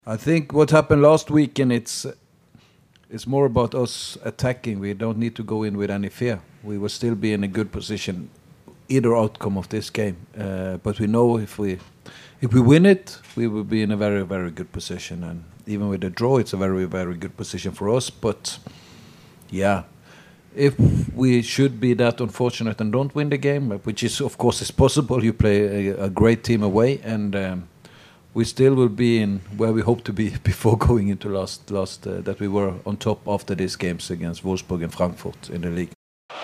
I think what happened last weekend, it's more about us attacking. We don't need to go in with any fear. We will still be in a good position, either outcome of this game. But we know if we win it, we will be in a very, very good position. And even with a draw, it's a very, very good position for us. But yeah, if we should be that unfortunate and don't win the game, which is of course is possible, you play a great team away, and we still will be in where we hope to be before going into last that we were on top after these games against Wolfsburg and Frankfurt in the league.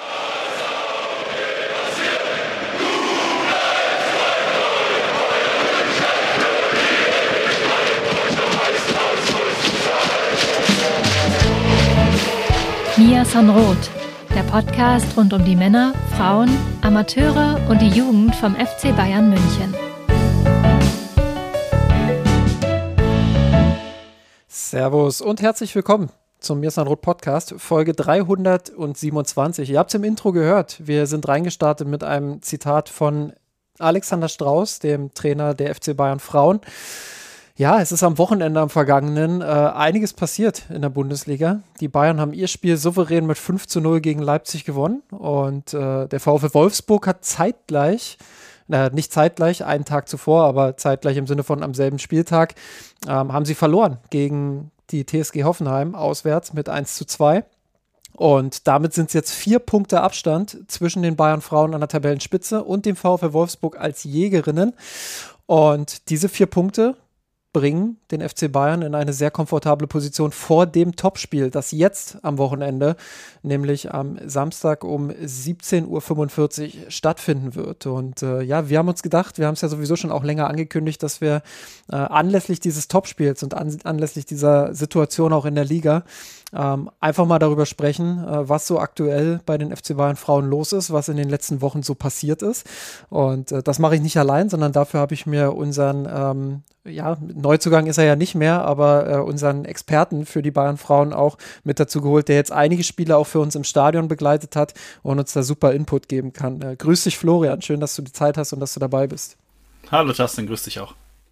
Mia San Roth, der Podcast rund um die Männer, Frauen, Amateure und die Jugend vom FC Bayern München. Servus und herzlich willkommen zum Mia San Roth Podcast, Folge 327. Ihr habt es im Intro gehört, wir sind reingestartet mit einem Zitat von Alexander Strauß, dem Trainer der FC Bayern Frauen. Ja, es ist am Wochenende, am vergangenen, einiges passiert in der Bundesliga. Die Bayern haben ihr Spiel souverän mit 5:0 gegen Leipzig gewonnen und der VfL Wolfsburg hat zeitgleich, nicht zeitgleich, einen Tag zuvor, aber zeitgleich im Sinne von am selben Spieltag, haben sie verloren gegen die TSG Hoffenheim auswärts mit 1:2. Und damit sind es jetzt 4 Punkte Abstand zwischen den Bayern Frauen an der Tabellenspitze und dem VfL Wolfsburg als Jägerinnen. Und diese 4 Punkte bringen den FC Bayern in eine sehr komfortable Position vor dem Topspiel, das jetzt am Wochenende, nämlich am Samstag um 17:45 Uhr stattfinden wird. Und ja, wir haben uns gedacht, wir haben es ja sowieso schon auch länger angekündigt, dass wir anlässlich dieses Topspiels und anlässlich dieser Situation auch in der Liga einfach mal darüber sprechen, was so aktuell bei den FC Bayern Frauen los ist, was in den letzten Wochen so passiert ist. Und das mache ich nicht allein, sondern dafür habe ich mir unseren Neuzugang ist er ja nicht mehr, aber unseren Experten für die Bayern Frauen auch mit dazu geholt, der jetzt einige Spiele auch für uns im Stadion begleitet hat und uns da super Input geben kann. Grüß dich, Florian. Schön, dass du die Zeit hast und dass du dabei bist. Hallo Justin, grüß dich auch.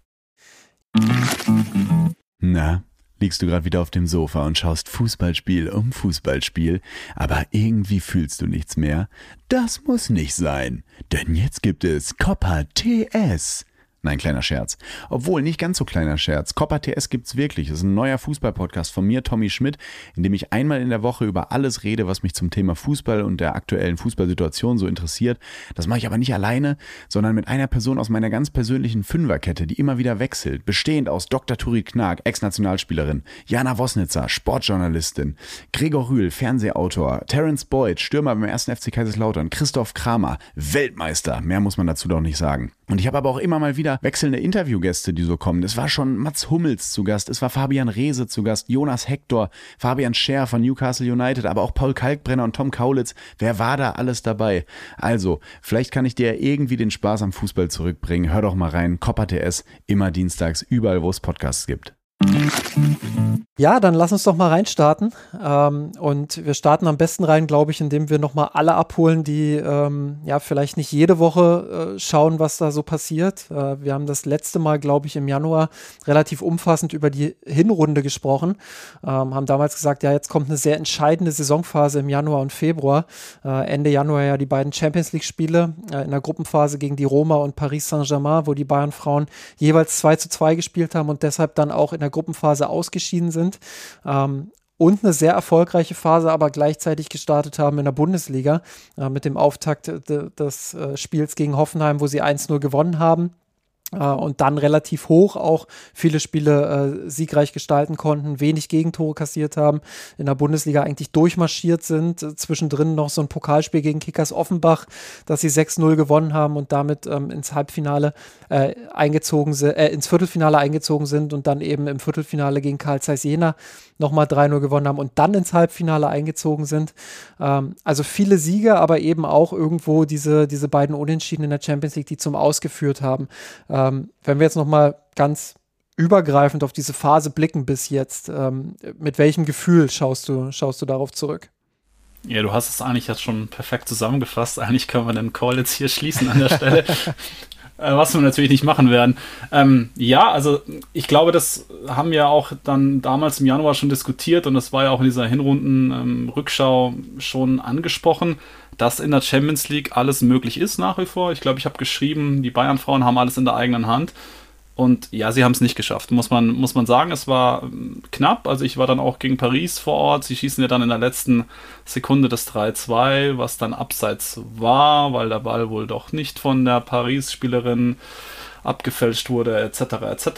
Na, liegst du gerade wieder auf dem Sofa und schaust Fußballspiel um Fußballspiel, aber irgendwie fühlst du nichts mehr? Das muss nicht sein, denn jetzt gibt es Copa TS. Nein, kleiner Scherz. Obwohl, nicht ganz so kleiner Scherz. Copa TS gibt's wirklich. Das ist ein neuer Fußball-Podcast von mir, Tommy Schmidt, in dem ich einmal in der Woche über alles rede, was mich zum Thema Fußball und der aktuellen Fußballsituation so interessiert. Das mache ich aber nicht alleine, sondern mit einer Person aus meiner ganz persönlichen Fünferkette, die immer wieder wechselt. Bestehend aus Dr. Turit Knag, Ex-Nationalspielerin, Jana Wosnitzer, Sportjournalistin, Gregor Rühl, Fernsehautor, Terence Boyd, Stürmer beim 1. FC Kaiserslautern, Christoph Kramer, Weltmeister. Mehr muss man dazu doch nicht sagen. Und ich habe aber auch immer mal wieder wechselnde Interviewgäste, die so kommen. Es war schon Mats Hummels zu Gast, es war Fabian Reese zu Gast, Jonas Hector, Fabian Scher von Newcastle United, aber auch Paul Kalkbrenner und Tom Kaulitz. Wer war da alles dabei? Also, vielleicht kann ich dir irgendwie den Spaß am Fußball zurückbringen. Hör doch mal rein, Copa TS, immer dienstags, überall, wo es Podcasts gibt. Ja, dann lass uns doch mal reinstarten und wir starten am besten rein, glaube ich, indem wir nochmal alle abholen, die vielleicht nicht jede Woche schauen, was da so passiert. Wir haben das letzte Mal, glaube ich, im Januar relativ umfassend über die Hinrunde gesprochen, haben damals gesagt, ja, jetzt kommt eine sehr entscheidende Saisonphase im Januar und Februar. Ende Januar ja die beiden Champions-League-Spiele in der Gruppenphase gegen die Roma und Paris Saint-Germain, wo die Bayern-Frauen jeweils 2:2 gespielt haben und deshalb dann auch in der Gruppenphase ausgeschieden sind. Und eine sehr erfolgreiche Phase aber gleichzeitig gestartet haben in der Bundesliga mit dem Auftakt des Spiels gegen Hoffenheim, wo sie 1:0 gewonnen haben. Und dann relativ hoch auch viele Spiele siegreich gestalten konnten, wenig Gegentore kassiert haben, in der Bundesliga eigentlich durchmarschiert sind, zwischendrin noch so ein Pokalspiel gegen Kickers Offenbach, dass sie 6:0 gewonnen haben und damit ins Viertelfinale eingezogen sind und dann eben im Viertelfinale gegen Carl Zeiss Jena nochmal 3:0 gewonnen haben und dann ins Halbfinale eingezogen sind. Also viele Siege, aber eben auch irgendwo diese beiden Unentschieden in der Champions League, die zum Ausgeführt haben. Wenn wir jetzt nochmal ganz übergreifend auf diese Phase blicken bis jetzt, mit welchem Gefühl schaust du darauf zurück? Ja, du hast es eigentlich jetzt schon perfekt zusammengefasst. Eigentlich können wir den Call jetzt hier schließen an der Stelle. was wir natürlich nicht machen werden. Ja, also ich glaube, das haben wir auch dann damals im Januar schon diskutiert und das war ja auch in dieser Hinrunden-Rückschau schon angesprochen, dass in der Champions League alles möglich ist nach wie vor. Ich glaube, ich habe geschrieben, die Bayern-Frauen haben alles in der eigenen Hand. Und ja, sie haben es nicht geschafft, muss man sagen. Es war knapp, also ich war dann auch gegen Paris vor Ort. Sie schießen ja dann in der letzten Sekunde das 3-2, was dann abseits war, weil der Ball wohl doch nicht von der Paris-Spielerin abgefälscht wurde, etc. etc.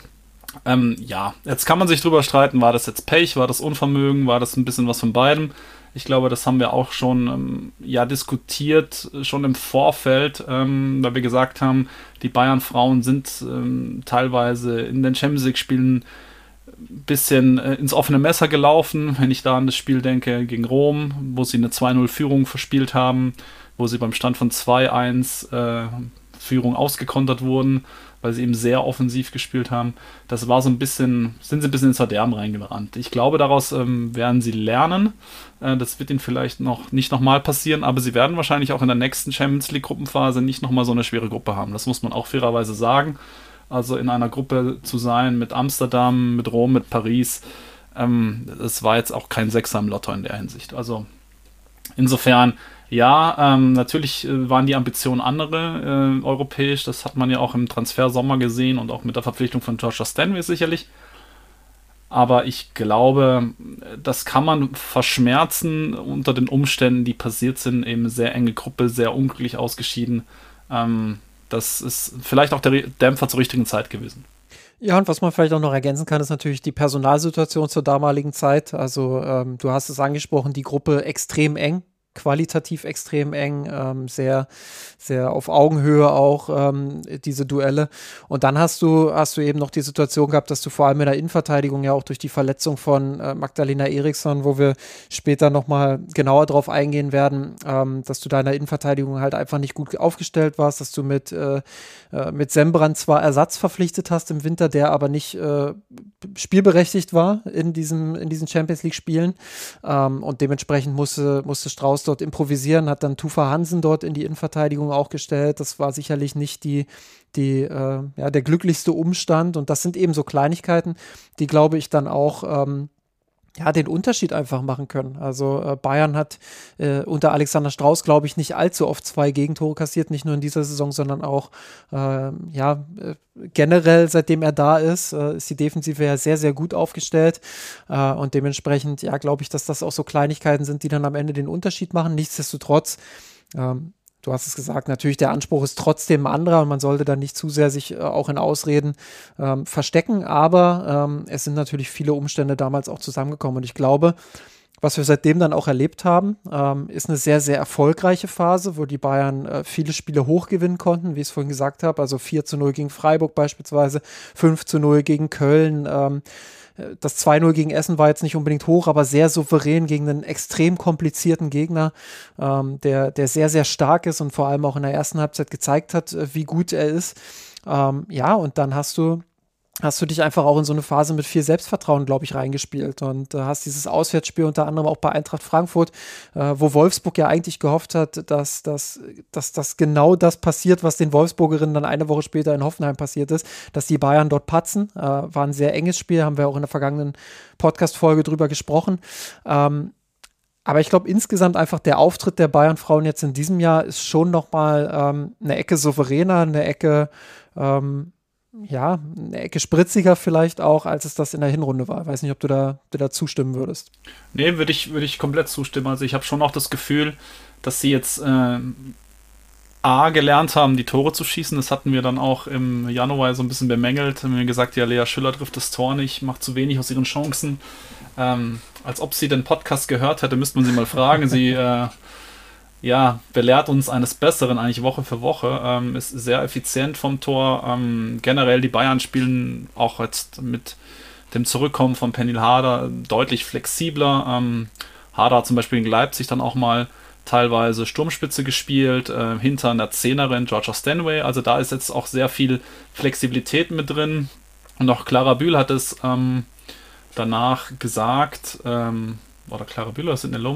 Ja, jetzt kann man sich drüber streiten, war das jetzt Pech, war das Unvermögen, war das ein bisschen was von beidem? Ich glaube, das haben wir auch schon diskutiert, schon im Vorfeld, weil wir gesagt haben, die Bayern-Frauen sind teilweise in den Champions League-Spielen ein bisschen ins offene Messer gelaufen. Wenn ich da an das Spiel denke gegen Rom, wo sie eine 2-0-Führung verspielt haben, wo sie beim Stand von 2-1 Führung ausgekontert wurden, weil sie eben sehr offensiv gespielt haben. Das war so ein bisschen, sind sie ein bisschen ins Verderben reingerannt. Ich glaube, daraus werden sie lernen. Das wird ihnen vielleicht nicht nochmal passieren, aber sie werden wahrscheinlich auch in der nächsten Champions League Gruppenphase nicht nochmal so eine schwere Gruppe haben. Das muss man auch fairerweise sagen. Also in einer Gruppe zu sein mit Amsterdam, mit Rom, mit Paris, das war jetzt auch kein Sechser im Lotto in der Hinsicht. Also insofern, ja, natürlich waren die Ambitionen andere europäisch. Das hat man ja auch im Transfersommer gesehen und auch mit der Verpflichtung von Georgia Stanway sicherlich. Aber ich glaube, das kann man verschmerzen unter den Umständen, die passiert sind. Eben sehr enge Gruppe, sehr unglücklich ausgeschieden. Das ist vielleicht auch der Dämpfer zur richtigen Zeit gewesen. Ja, und was man vielleicht auch noch ergänzen kann, ist natürlich die Personalsituation zur damaligen Zeit. Also du hast es angesprochen, die Gruppe extrem eng. Qualitativ extrem eng, sehr, sehr auf Augenhöhe auch diese Duelle. Und dann hast du eben noch die Situation gehabt, dass du vor allem in der Innenverteidigung ja auch durch die Verletzung von Magdalena Eriksson, wo wir später nochmal genauer drauf eingehen werden, dass du da in der Innenverteidigung halt einfach nicht gut aufgestellt warst, dass du mit Sembrand zwar Ersatz verpflichtet hast im Winter, der aber nicht spielberechtigt war in diesen Champions League Spielen, und dementsprechend musste Strauß dort improvisieren, hat dann Tufa Hansen dort in die Innenverteidigung auch gestellt. Das war sicherlich nicht der glücklichste Umstand, und das sind eben so Kleinigkeiten, die, glaube ich, dann auch den Unterschied einfach machen können. Also Bayern hat unter Alexander Strauß, glaube ich, nicht allzu oft 2 Gegentore kassiert, nicht nur in dieser Saison, sondern auch generell, seitdem er da ist die Defensive ja sehr, sehr gut aufgestellt, und dementsprechend, ja, glaube ich, dass das auch so Kleinigkeiten sind, die dann am Ende den Unterschied machen. Nichtsdestotrotz, du hast es gesagt, natürlich der Anspruch ist trotzdem ein anderer und man sollte dann nicht zu sehr sich auch in Ausreden verstecken, aber es sind natürlich viele Umstände damals auch zusammengekommen, und ich glaube, was wir seitdem dann auch erlebt haben, ist eine sehr, sehr erfolgreiche Phase, wo die Bayern viele Spiele hochgewinnen konnten, wie ich es vorhin gesagt habe, also 4-0 gegen Freiburg beispielsweise, 5-0 gegen Köln, das 2-0 gegen Essen war jetzt nicht unbedingt hoch, aber sehr souverän gegen einen extrem komplizierten Gegner, der sehr, sehr stark ist und vor allem auch in der ersten Halbzeit gezeigt hat, wie gut er ist. Und dann hast du dich einfach auch in so eine Phase mit viel Selbstvertrauen, glaube ich, reingespielt, und hast dieses Auswärtsspiel unter anderem auch bei Eintracht Frankfurt, wo Wolfsburg ja eigentlich gehofft hat, dass genau das passiert, was den Wolfsburgerinnen dann eine Woche später in Hoffenheim passiert ist, dass die Bayern dort patzen. War ein sehr enges Spiel, haben wir auch in der vergangenen Podcast-Folge drüber gesprochen. Aber ich glaube, insgesamt einfach der Auftritt der Bayern-Frauen jetzt in diesem Jahr ist schon nochmal eine Ecke souveräner, eine Ecke spritziger vielleicht auch, als es das in der Hinrunde war. Ich weiß nicht, ob du da zustimmen würdest. Nee, würde ich komplett zustimmen. Also ich habe schon auch das Gefühl, dass sie jetzt gelernt haben, die Tore zu schießen. Das hatten wir dann auch im Januar so ein bisschen bemängelt. Haben wir gesagt, ja, Lea Schüller trifft das Tor nicht, macht zu wenig aus ihren Chancen. Als ob sie den Podcast gehört hätte, müsste man sie mal fragen. Sie belehrt uns eines Besseren eigentlich Woche für Woche, ist sehr effizient vom Tor. Generell die Bayern spielen auch jetzt mit dem Zurückkommen von Pernille Harder deutlich flexibler. Harder hat zum Beispiel in Leipzig dann auch mal teilweise Sturmspitze gespielt, hinter einer Zehnerin Georgia Stanway. Also da ist jetzt auch sehr viel Flexibilität mit drin. Und auch Clara Bühl hat es danach gesagt, oder Clara Bühl oder Sidney Lohmann?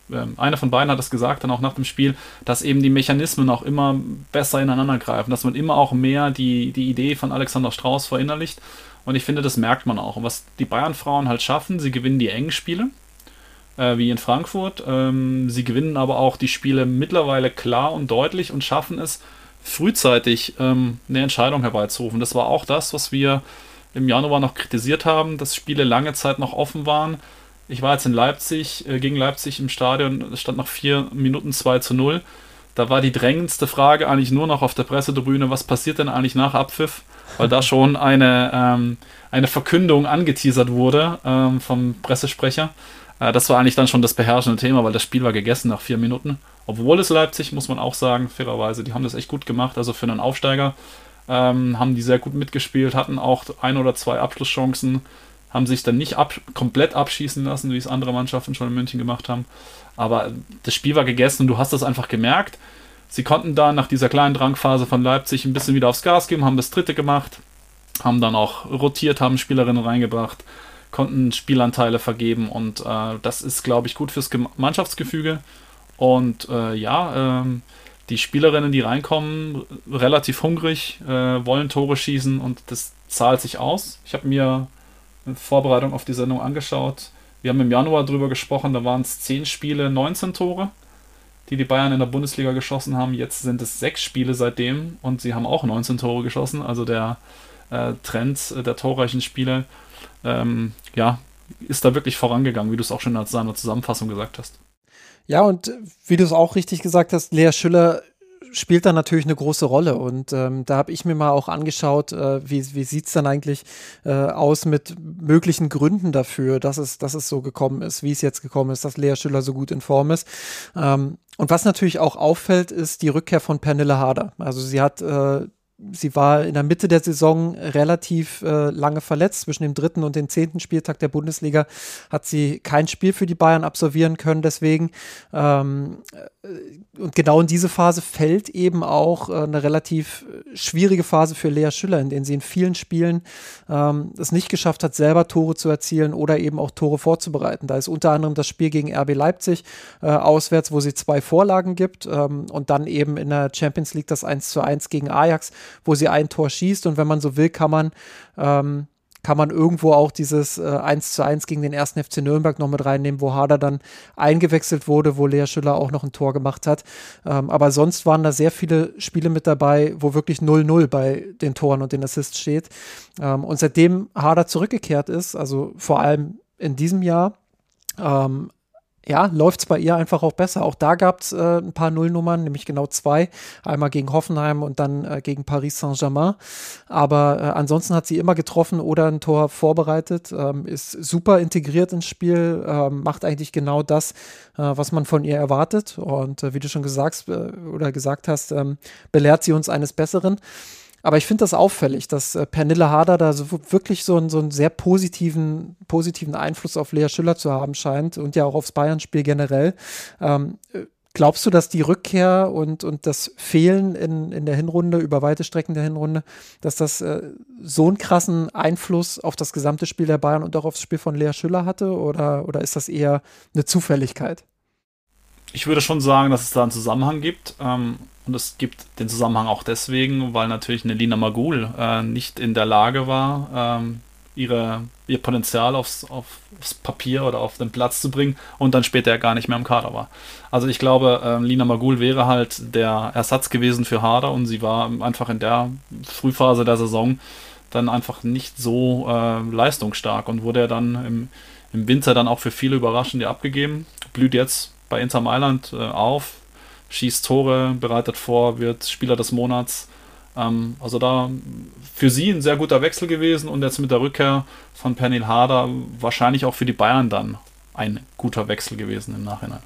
einer von beiden hat es gesagt, dann auch nach dem Spiel, dass eben die Mechanismen auch immer besser ineinander greifen, dass man immer auch mehr die Idee von Alexander Strauß verinnerlicht. Und ich finde, das merkt man auch. Und was die Bayern-Frauen halt schaffen, sie gewinnen die engen Spiele, wie in Frankfurt. Sie gewinnen aber auch die Spiele mittlerweile klar und deutlich und schaffen es, frühzeitig eine Entscheidung herbeizurufen. Das war auch das, was wir im Januar noch kritisiert haben, dass Spiele lange Zeit noch offen waren. Ich war jetzt in Leipzig, gegen Leipzig im Stadion, es stand nach 4 Minuten 2:0. Da war die drängendste Frage eigentlich nur noch auf der Pressetribüne, was passiert denn eigentlich nach Abpfiff? Weil da schon eine Verkündung angeteasert wurde vom Pressesprecher. Das war eigentlich dann schon das beherrschende Thema, weil das Spiel war gegessen nach 4 Minuten. Obwohl es Leipzig, muss man auch sagen, fairerweise, die haben das echt gut gemacht. Also für einen Aufsteiger haben die sehr gut mitgespielt, hatten auch 1 oder 2 Abschlusschancen, haben sich dann nicht komplett abschießen lassen, wie es andere Mannschaften schon in München gemacht haben. Aber das Spiel war gegessen und du hast das einfach gemerkt. Sie konnten dann nach dieser kleinen Drangphase von Leipzig ein bisschen wieder aufs Gas geben, haben das dritte gemacht, haben dann auch rotiert, haben Spielerinnen reingebracht, konnten Spielanteile vergeben und das ist, glaube ich, gut fürs Mannschaftsgefüge. Und die Spielerinnen, die reinkommen, relativ hungrig, wollen Tore schießen und das zahlt sich aus. Ich habe mir in Vorbereitung auf die Sendung angeschaut. Wir haben im Januar drüber gesprochen, da waren es 10 Spiele, 19 Tore, die Bayern in der Bundesliga geschossen haben. Jetzt sind es 6 Spiele seitdem und sie haben auch 19 Tore geschossen. Also der Trend der torreichen Spiele ist da wirklich vorangegangen, wie du es auch schon in seiner Zusammenfassung gesagt hast. Ja, und wie du es auch richtig gesagt hast, Lea Schüller spielt da natürlich eine große Rolle und da habe ich mir mal auch angeschaut, wie sieht es dann eigentlich aus mit möglichen Gründen dafür, dass es so gekommen ist, wie es jetzt gekommen ist, dass Lea Schüller so gut in Form ist. Und was natürlich auch auffällt, ist die Rückkehr von Pernille Harder. Also sie war in der Mitte der Saison relativ lange verletzt. Zwischen dem 3. und dem 10. Spieltag der Bundesliga hat sie kein Spiel für die Bayern absolvieren können. Deswegen und genau in diese Phase fällt eben auch eine relativ schwierige Phase für Lea Schüller, in denen sie in vielen Spielen es nicht geschafft hat, selber Tore zu erzielen oder eben auch Tore vorzubereiten. Da ist unter anderem das Spiel gegen RB Leipzig auswärts, wo sie 2 Vorlagen gibt und dann eben in der Champions League das 1:1 gegen Ajax, wo sie ein Tor schießt und wenn man so will, kann man irgendwo auch dieses 1:1 gegen den 1. FC Nürnberg noch mit reinnehmen, wo Harder dann eingewechselt wurde, wo Lea Schüller auch noch ein Tor gemacht hat. Aber sonst waren da sehr viele Spiele mit dabei, wo wirklich 0:0 bei den Toren und den Assists steht. Und seitdem Harder zurückgekehrt ist, also vor allem in diesem Jahr, läuft es bei ihr einfach auch besser. Auch da gab es ein paar Nullnummern, nämlich genau 2. Einmal gegen Hoffenheim und dann gegen Paris Saint-Germain. Aber ansonsten hat sie immer getroffen oder ein Tor vorbereitet, ist super integriert ins Spiel, macht eigentlich genau das, was man von ihr erwartet. Und wie du schon gesagt hast, belehrt sie uns eines Besseren. Aber ich finde das auffällig, dass Pernille Harder da wirklich so einen sehr positiven Einfluss auf Lea Schüller zu haben scheint und ja auch aufs Bayern-Spiel generell. Glaubst du, dass die Rückkehr und das Fehlen in der Hinrunde, über weite Strecken der Hinrunde, dass das so einen krassen Einfluss auf das gesamte Spiel der Bayern und auch aufs Spiel von Lea Schüller hatte? Oder ist das eher eine Zufälligkeit? Ich würde schon sagen, dass es da einen Zusammenhang gibt. Und es gibt den Zusammenhang auch deswegen, weil natürlich eine Lina Magul nicht in der Lage war, ihr Potenzial aufs Papier oder auf den Platz zu bringen und dann später gar nicht mehr im Kader war. Also ich glaube, Lina Magul wäre halt der Ersatz gewesen für Harder und sie war einfach in der Frühphase der Saison dann einfach nicht so leistungsstark und wurde dann im Winter dann auch für viele überraschend abgegeben. Blüht jetzt bei Inter Mailand auf, schießt Tore, bereitet vor, wird Spieler des Monats. Also da für sie ein sehr guter Wechsel gewesen und jetzt mit der Rückkehr von Pernille Harder wahrscheinlich auch für die Bayern dann ein guter Wechsel gewesen im Nachhinein.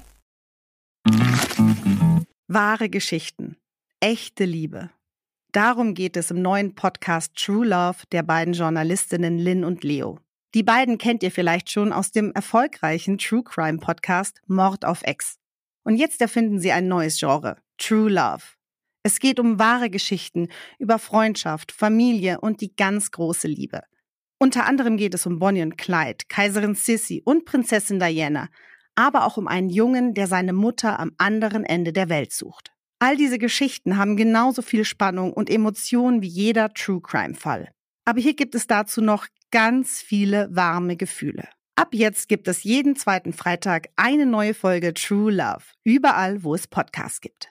Wahre Geschichten, echte Liebe. Darum geht es im neuen Podcast True Love der beiden Journalistinnen Lynn und Leo. Die beiden kennt ihr vielleicht schon aus dem erfolgreichen True Crime Podcast Mord auf Ex. Und jetzt erfinden sie ein neues Genre, True Love. Es geht um wahre Geschichten über Freundschaft, Familie und die ganz große Liebe. Unter anderem geht es um Bonnie und Clyde, Kaiserin Sissi und Prinzessin Diana. aber auch um einen Jungen, der seine Mutter am anderen Ende der Welt sucht. All diese Geschichten haben genauso viel Spannung und Emotionen wie jeder True-Crime-Fall. Aber hier gibt es dazu noch ganz viele warme Gefühle. Ab jetzt gibt es jeden zweiten Freitag eine neue Folge True Love, überall, wo es Podcasts gibt.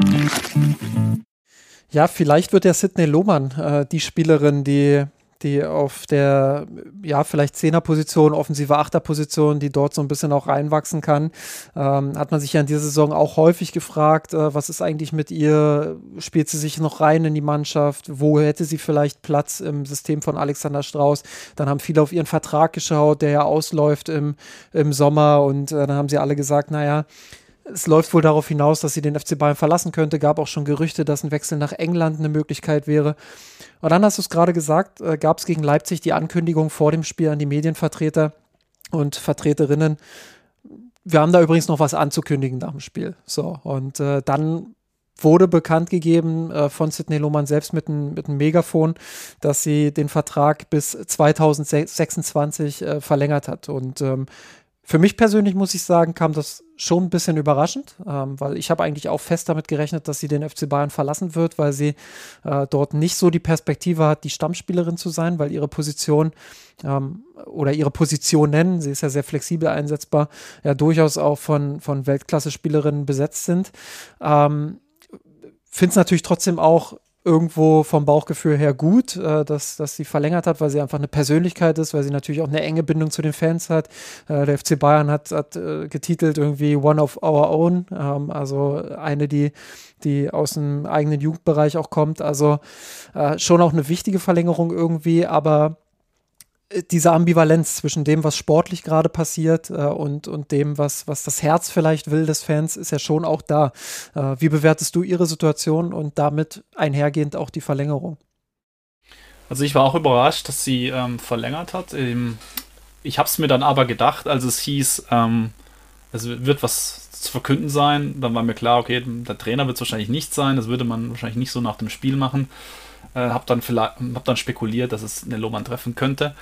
Ja, vielleicht wird der Sydney Lohmann die Spielerin, die auf der, ja, vielleicht 10er-Position, offensive 8er-Position, die dort so ein bisschen auch reinwachsen kann. Hat man sich ja in dieser Saison auch häufig gefragt, was ist eigentlich mit ihr? Spielt sie sich noch rein in die Mannschaft? Wo hätte sie vielleicht Platz im System von Alexander Strauß? Dann haben viele auf ihren Vertrag geschaut, der ja ausläuft im Sommer, und dann haben sie alle gesagt, naja, es läuft wohl darauf hinaus, dass sie den FC Bayern verlassen könnte. Gab auch schon Gerüchte, dass ein Wechsel nach England eine Möglichkeit wäre. Und dann hast du es gerade gesagt, gab es gegen Leipzig die Ankündigung vor dem Spiel an die Medienvertreter und Vertreterinnen. Wir haben da übrigens noch was anzukündigen nach dem Spiel. So, und dann wurde bekannt gegeben von Sydney Lohmann selbst mit einem Megafon, dass sie den Vertrag bis 2026 verlängert hat. Und für mich persönlich, muss ich sagen, kam das schon ein bisschen überraschend, weil ich habe eigentlich auch fest damit gerechnet, dass sie den FC Bayern verlassen wird, weil sie dort nicht so die Perspektive hat, die Stammspielerin zu sein, weil ihre Position oder ihre Positionen, sie ist ja sehr flexibel einsetzbar, ja durchaus auch von Weltklasse-Spielerinnen besetzt sind. Finde es natürlich trotzdem auch irgendwo vom Bauchgefühl her gut, dass sie verlängert hat, weil sie einfach eine Persönlichkeit ist, weil sie natürlich auch eine enge Bindung zu den Fans hat. Der FC Bayern hat getitelt irgendwie One of Our Own, also eine, die aus dem eigenen Jugendbereich auch kommt. Also schon auch eine wichtige Verlängerung irgendwie, aber diese Ambivalenz zwischen dem, was sportlich gerade passiert und dem, was das Herz vielleicht will des Fans, ist ja schon auch da. Wie bewertest du ihre Situation und damit einhergehend auch die Verlängerung? Also ich war auch überrascht, dass sie verlängert hat. Ich habe es mir dann aber gedacht, als es hieß, es wird was zu verkünden sein, dann war mir klar, okay, der Trainer wird es wahrscheinlich nicht sein, das würde man wahrscheinlich nicht so nach dem Spiel machen. Hab dann spekuliert, dass es eine Lohmann treffen könnte.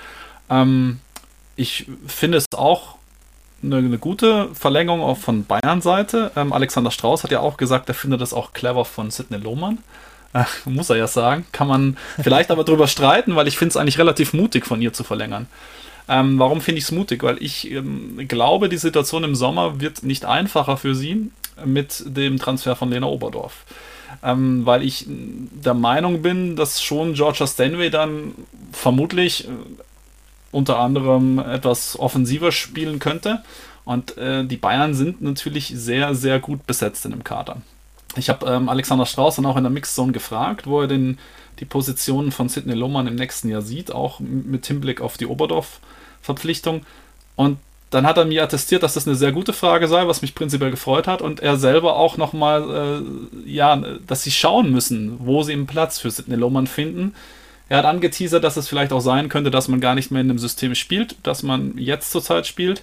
Ich finde es auch eine gute Verlängerung auch von Bayern-Seite. Alexander Strauß hat ja auch gesagt, er findet das auch clever von Sydney Lohmann. Muss er ja sagen. Kann man vielleicht aber drüber streiten, weil ich finde es eigentlich relativ mutig von ihr zu verlängern. Warum finde ich es mutig? Weil ich glaube, die Situation im Sommer wird nicht einfacher für sie mit dem Transfer von Lena Oberdorf. Weil ich der Meinung bin, dass schon Georgia Stanway dann vermutlich unter anderem etwas offensiver spielen könnte. Und die Bayern sind natürlich sehr, sehr gut besetzt in dem Kader. Ich habe Alexander Strauß dann auch in der Mixzone gefragt, wo er die Positionen von Sydney Lohmann im nächsten Jahr sieht, auch mit Hinblick auf die Oberdorf-Verpflichtung. Und dann hat er mir attestiert, dass das eine sehr gute Frage sei, was mich prinzipiell gefreut hat. Und er selber auch nochmal, dass sie schauen müssen, wo sie einen Platz für Sydney Lohmann finden. Er hat angeteasert, dass es vielleicht auch sein könnte, dass man gar nicht mehr in dem System spielt, das man jetzt zurzeit spielt.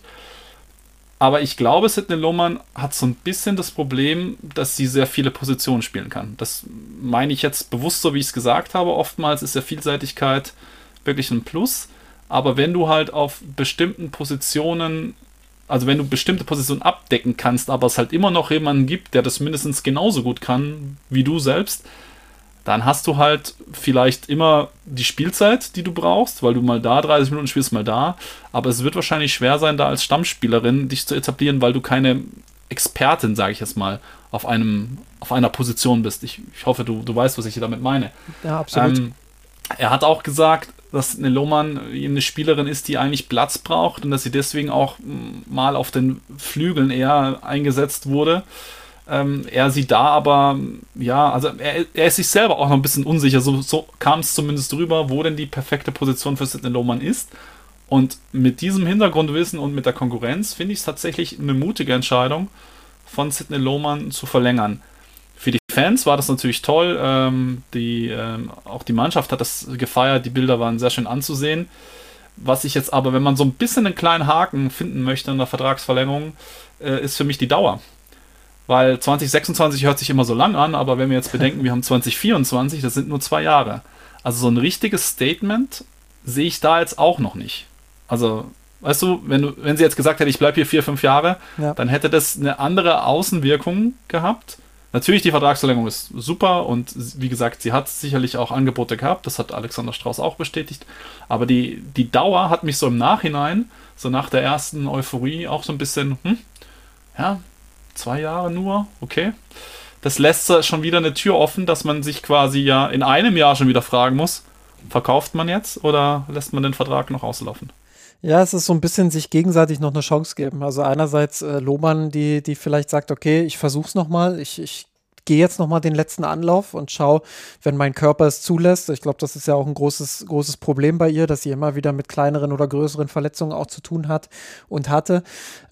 Aber ich glaube, Sydney Lohmann hat so ein bisschen das Problem, dass sie sehr viele Positionen spielen kann. Das meine ich jetzt bewusst so, wie ich es gesagt habe. Oftmals ist ja Vielseitigkeit wirklich ein Plus. Aber wenn du halt auf bestimmten Positionen, also wenn du bestimmte Positionen abdecken kannst, aber es halt immer noch jemanden gibt, der das mindestens genauso gut kann wie du selbst, dann hast du halt vielleicht immer die Spielzeit, die du brauchst, weil du mal da 30 Minuten spielst, mal da. Aber es wird wahrscheinlich schwer sein, da als Stammspielerin dich zu etablieren, weil du keine Expertin, sage ich jetzt mal, auf einer Position bist. Ich hoffe, du weißt, was ich hier damit meine. Ja, absolut. Er hat auch gesagt, dass eine Lohmann eine Spielerin ist, die eigentlich Platz braucht und dass sie deswegen auch mal auf den Flügeln eher eingesetzt wurde. Er sieht da aber, ja, also er ist sich selber auch noch ein bisschen unsicher, so kam es zumindest drüber, wo denn die perfekte Position für Sydney Lohmann ist. Und mit diesem Hintergrundwissen und mit der Konkurrenz finde ich es tatsächlich eine mutige Entscheidung, von Sydney Lohmann zu verlängern. Für die Fans war das natürlich toll. Auch die Mannschaft hat das gefeiert. Die Bilder waren sehr schön anzusehen. Was ich jetzt aber, wenn man so ein bisschen einen kleinen Haken finden möchte in der Vertragsverlängerung, ist für mich die Dauer. Weil 2026 hört sich immer so lang an, aber wenn wir jetzt bedenken, wir haben 2024, das sind nur 2 Jahre. Also so ein richtiges Statement sehe ich da jetzt auch noch nicht. Also weißt du, wenn sie jetzt gesagt hätte, ich bleibe hier 4-5 Jahre, dann hätte das eine andere Außenwirkung gehabt. Natürlich, die Vertragsverlängerung ist super und wie gesagt, sie hat sicherlich auch Angebote gehabt, das hat Alexander Strauß auch bestätigt, aber die Dauer hat mich so im Nachhinein, so nach der ersten Euphorie auch so ein bisschen, 2 Jahre nur, okay. Das lässt schon wieder eine Tür offen, dass man sich quasi ja in einem Jahr schon wieder fragen muss, verkauft man jetzt oder lässt man den Vertrag noch auslaufen? Ja, es ist so ein bisschen sich gegenseitig noch eine Chance geben. Also einerseits Lohmann, die vielleicht sagt, okay, ich versuch's nochmal, ich gehe jetzt nochmal den letzten Anlauf und schaue, wenn mein Körper es zulässt. Ich glaube, das ist ja auch ein großes Problem bei ihr, dass sie immer wieder mit kleineren oder größeren Verletzungen auch zu tun hat und hatte.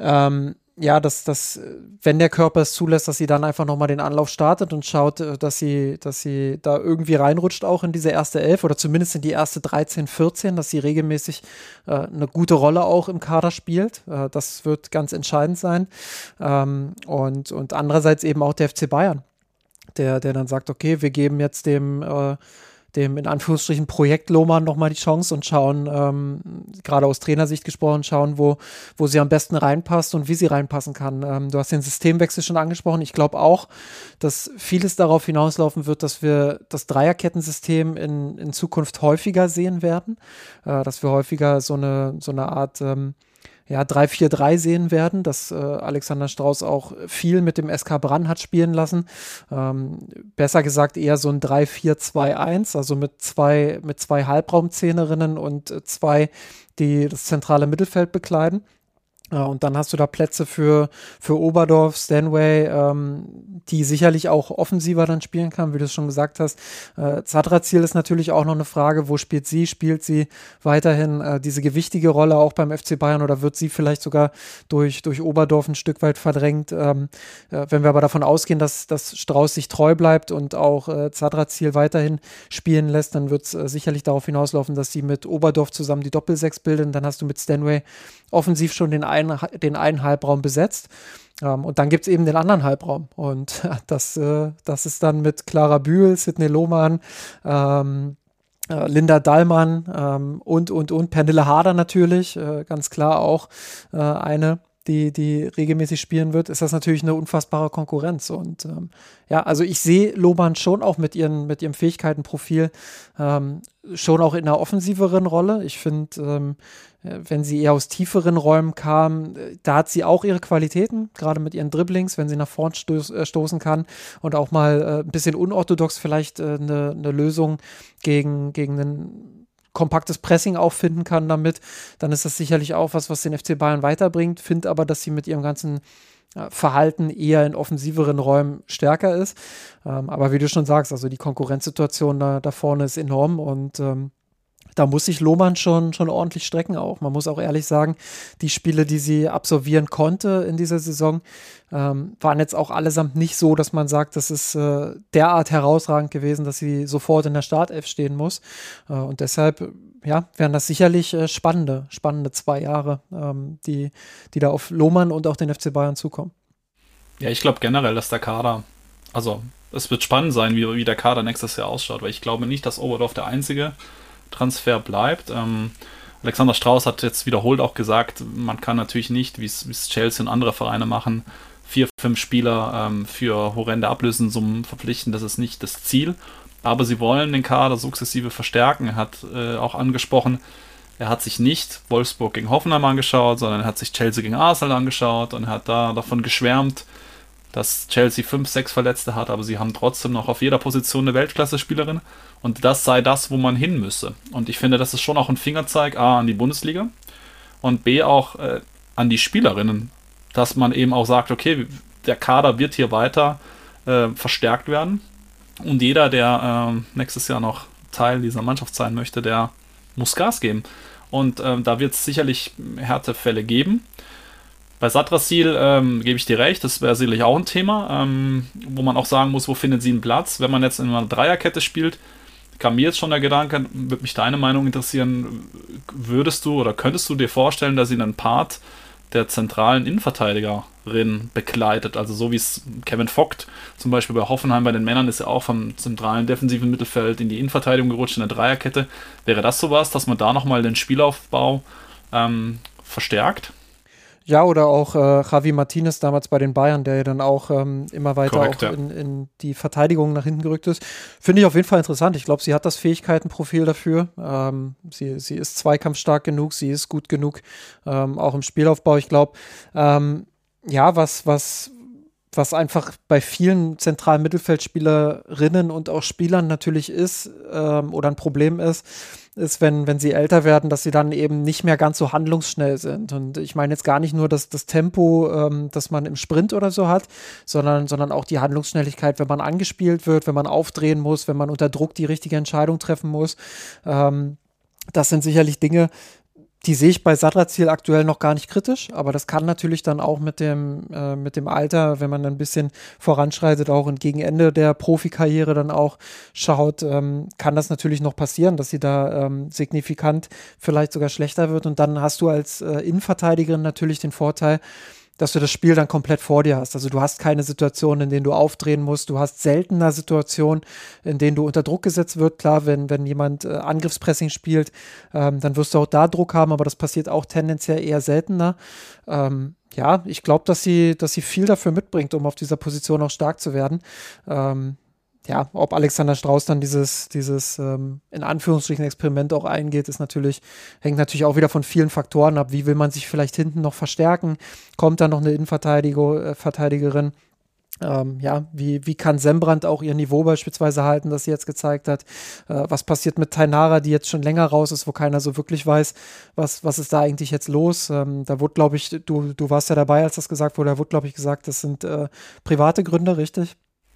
Dass wenn der Körper es zulässt, dass sie dann einfach nochmal den Anlauf startet und schaut, dass sie da irgendwie reinrutscht auch in diese erste 11 oder zumindest in die erste 13, 14, dass sie regelmäßig eine gute Rolle auch im Kader spielt. Das wird ganz entscheidend sein. Und andererseits eben auch der FC Bayern, der dann sagt, okay, wir geben jetzt dem in Anführungsstrichen Projekt Lohmann nochmal die Chance und schauen, gerade aus Trainersicht gesprochen, schauen, wo sie am besten reinpasst und wie sie reinpassen kann. Du hast den Systemwechsel schon angesprochen. Ich glaube auch, dass vieles darauf hinauslaufen wird, dass wir das Dreierkettensystem in Zukunft häufiger sehen werden, dass wir häufiger so eine Art 3-4-3 sehen werden, dass Alexander Strauß auch viel mit dem SK Brann hat spielen lassen. Besser gesagt eher so ein 3-4-2-1, also mit zwei Halbraumzehnerinnen und 2, die das zentrale Mittelfeld bekleiden. Und dann hast du da Plätze für Oberdorf, Stanway, die sicherlich auch offensiver dann spielen kann, wie du es schon gesagt hast. Zadrazil ist natürlich auch noch eine Frage, wo spielt sie? Spielt sie weiterhin diese gewichtige Rolle auch beim FC Bayern oder wird sie vielleicht sogar durch Oberdorf ein Stück weit verdrängt? Wenn wir aber davon ausgehen, dass Strauß sich treu bleibt und auch Zadrazil weiterhin spielen lässt, dann wird es sicherlich darauf hinauslaufen, dass sie mit Oberdorf zusammen die Doppel-6 bilden. Dann hast du mit Stanway offensiv schon den einen Halbraum besetzt. Und dann gibt es eben den anderen Halbraum. Und das ist dann mit Clara Bühl, Sidney Lohmann, Linda Dallmann und Pernille Harder natürlich, ganz klar auch eine, die regelmäßig spielen wird, ist das natürlich eine unfassbare Konkurrenz. Und also ich sehe Lohmann schon auch mit ihrem Fähigkeitenprofil schon auch in einer offensiveren Rolle. Ich finde, wenn sie eher aus tieferen Räumen kam, da hat sie auch ihre Qualitäten, gerade mit ihren Dribblings, wenn sie nach vorn stoßen kann und auch mal ein bisschen unorthodox vielleicht eine Lösung gegen ein kompaktes Pressing auch finden kann damit, dann ist das sicherlich auch was den FC Bayern weiterbringt. Finde aber, dass sie mit ihrem ganzen Verhalten eher in offensiveren Räumen stärker ist. Aber wie du schon sagst, also die Konkurrenzsituation da vorne ist enorm und da muss sich Lohmann schon ordentlich strecken auch. Man muss auch ehrlich sagen, die Spiele, die sie absolvieren konnte in dieser Saison, waren jetzt auch allesamt nicht so, dass man sagt, das ist derart herausragend gewesen, dass sie sofort in der Startelf stehen muss. Und deshalb, wären das sicherlich spannende 2 Jahre, die da auf Lohmann und auch den FC Bayern zukommen. Ja, ich glaube generell, dass der Kader, also es wird spannend sein, wie der Kader nächstes Jahr ausschaut, weil ich glaube nicht, dass Oberdorf der einzige Transfer bleibt. Alexander Strauß hat jetzt wiederholt auch gesagt, man kann natürlich nicht, wie es Chelsea und andere Vereine machen, 4-5 Spieler für horrende Ablösensummen verpflichten. Das ist nicht das Ziel. Aber sie wollen den Kader sukzessive verstärken. Er hat auch angesprochen, er hat sich nicht Wolfsburg gegen Hoffenheim angeschaut, sondern er hat sich Chelsea gegen Arsenal angeschaut und er hat da davon geschwärmt, dass Chelsea 5-6 Verletzte hat, aber sie haben trotzdem noch auf jeder Position eine Weltklasse-Spielerin und das sei das, wo man hin müsse. Und ich finde, das ist schon auch ein Fingerzeig A an die Bundesliga und B auch an die Spielerinnen, dass man eben auch sagt, okay, der Kader wird hier weiter verstärkt werden und jeder, der nächstes Jahr noch Teil dieser Mannschaft sein möchte, der muss Gas geben. Und da wird es sicherlich Härtefälle geben. Bei Zadrazil gebe ich dir recht, das wäre sicherlich auch ein Thema, wo man auch sagen muss, wo findet sie einen Platz. Wenn man jetzt in einer Dreierkette spielt, kam mir jetzt schon der Gedanke, würde mich deine Meinung interessieren, würdest du oder könntest du dir vorstellen, dass sie einen Part der zentralen Innenverteidigerin begleitet, also so wie es Kevin Vogt zum Beispiel bei Hoffenheim bei den Männern ist ja auch vom zentralen defensiven Mittelfeld in die Innenverteidigung gerutscht in der Dreierkette. Wäre das sowas, dass man da nochmal den Spielaufbau verstärkt. Ja, oder auch Javi Martinez damals bei den Bayern, der ja dann auch immer weiter Korrekt, auch in die Verteidigung nach hinten gerückt ist. Finde ich auf jeden Fall interessant. Ich glaube, sie hat das Fähigkeitenprofil dafür. Sie ist zweikampfstark genug, sie ist gut genug, auch im Spielaufbau. Ich glaube, was einfach bei vielen zentralen Mittelfeldspielerinnen und auch Spielern natürlich ist oder ein Problem ist, wenn sie älter werden, dass sie dann eben nicht mehr ganz so handlungsschnell sind. Und ich meine jetzt gar nicht nur das Tempo, das man im Sprint oder so hat, sondern auch die Handlungsschnelligkeit, wenn man angespielt wird, wenn man aufdrehen muss, wenn man unter Druck die richtige Entscheidung treffen muss. Das sind sicherlich Dinge, die sehe ich bei Sadraziel aktuell noch gar nicht kritisch, aber das kann natürlich dann auch mit dem Alter, wenn man dann ein bisschen voranschreitet, auch gegen Ende der Profikarriere dann auch schaut, kann das natürlich noch passieren, dass sie da signifikant vielleicht sogar schlechter wird. Und dann hast du als Innenverteidigerin natürlich den Vorteil, dass du das Spiel dann komplett vor dir hast. Also du hast keine Situation, in denen du aufdrehen musst. Du hast seltener Situationen, in denen du unter Druck gesetzt wird. Klar, wenn jemand Angriffspressing spielt, dann wirst du auch da Druck haben, aber das passiert auch tendenziell eher seltener. Ich glaube, dass sie viel dafür mitbringt, um auf dieser Position auch stark zu werden. Ob Alexander Strauß dann dieses in Anführungsstrichen Experiment auch eingeht, hängt natürlich auch wieder von vielen Faktoren ab. Wie will man sich vielleicht hinten noch verstärken? Kommt da noch eine Innenverteidigerin? Wie kann Sembrand auch ihr Niveau beispielsweise halten, das sie jetzt gezeigt hat? Was passiert mit Tainara, die jetzt schon länger raus ist, wo keiner so wirklich weiß, was ist da eigentlich jetzt los? Da wurde, glaube ich, du warst ja dabei, als das gesagt wurde, da wurde, glaube ich, gesagt, das sind private Gründe, richtig?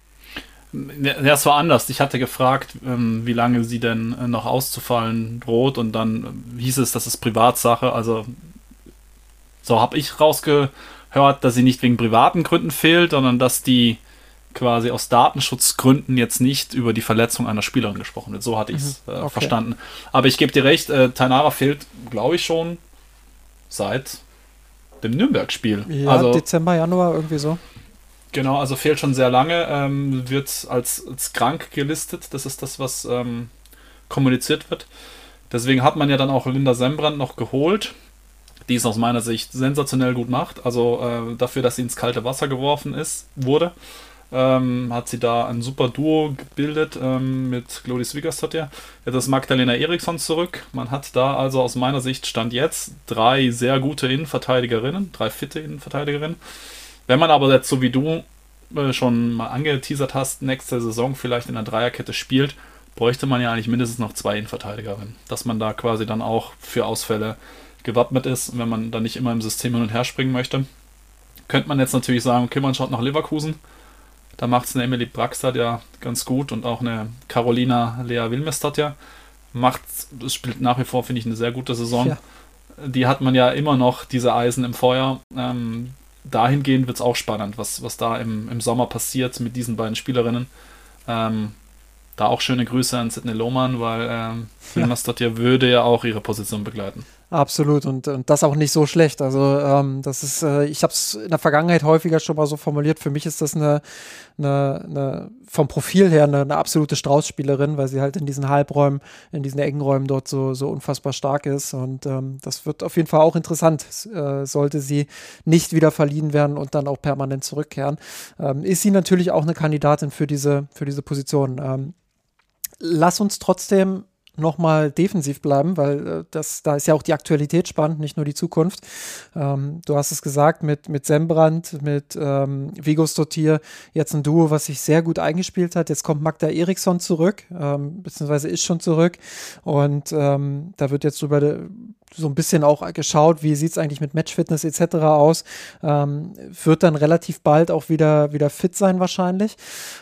Ja, es war anders. Ich hatte gefragt, wie lange sie denn noch auszufallen droht, und dann hieß es, das ist Privatsache. Also so habe ich rausgehört, dass sie nicht wegen privaten Gründen fehlt, sondern dass die quasi aus Datenschutzgründen jetzt nicht über die Verletzung einer Spielerin gesprochen wird. So hatte ich es verstanden. Aber ich gebe dir recht, Tainara fehlt, glaube ich, schon seit dem Nürnberg-Spiel. Ja, also Dezember, Januar, irgendwie so. Genau, also fehlt schon sehr lange, wird als krank gelistet. Das ist das, was kommuniziert wird. Deswegen hat man ja dann auch Linda Sembrand noch geholt, die es aus meiner Sicht sensationell gut macht. Also dafür, dass sie ins kalte Wasser geworfen wurde, hat sie da ein super Duo gebildet mit Glodis Vigersdottir. Jetzt ist Magdalena Eriksson zurück. Man hat da also aus meiner Sicht Stand jetzt 3 sehr gute Innenverteidigerinnen, 3 fitte Innenverteidigerinnen. Wenn man aber jetzt, so wie du schon mal angeteasert hast, nächste Saison vielleicht in einer Dreierkette spielt, bräuchte man ja eigentlich mindestens noch 2 Innenverteidigerinnen. Dass man da quasi dann auch für Ausfälle gewappnet ist, wenn man dann nicht immer im System hin und her springen möchte. Könnte man jetzt natürlich sagen, okay, man schaut nach Leverkusen. Da macht es eine Emily Braxtad ja ganz gut und auch eine Carolina Lea Wilmestad ja. Das spielt nach wie vor, finde ich, eine sehr gute Saison. Ja. Die hat man ja immer noch, diese Eisen im Feuer. Dahingehend wird es auch spannend, was da im Sommer passiert mit diesen beiden Spielerinnen. Da auch schöne Grüße an Sidney Lohmann, weil Wilmestad würde ja auch ihre Position begleiten. Absolut, und das auch nicht so schlecht. Also das ist, ich habe es in der Vergangenheit häufiger schon mal so formuliert, für mich ist das eine vom Profil her eine absolute Strauß-Spielerin, weil sie halt in diesen Halbräumen, in diesen Eckenräumen dort so unfassbar stark ist, und das wird auf jeden Fall auch interessant, sollte sie nicht wieder verliehen werden und dann auch permanent zurückkehren. Ist sie natürlich auch eine Kandidatin für diese Position. Lass uns trotzdem nochmal defensiv bleiben, weil da ist ja auch die Aktualität spannend, nicht nur die Zukunft. Du hast es gesagt, mit Sembrand, mit Vigersdottir, jetzt ein Duo, was sich sehr gut eingespielt hat. Jetzt kommt Magda Eriksson zurück, beziehungsweise ist schon zurück, und da wird jetzt so ein bisschen auch geschaut, wie sieht es eigentlich mit Matchfitness etc. aus. Wird dann relativ bald auch wieder fit sein wahrscheinlich.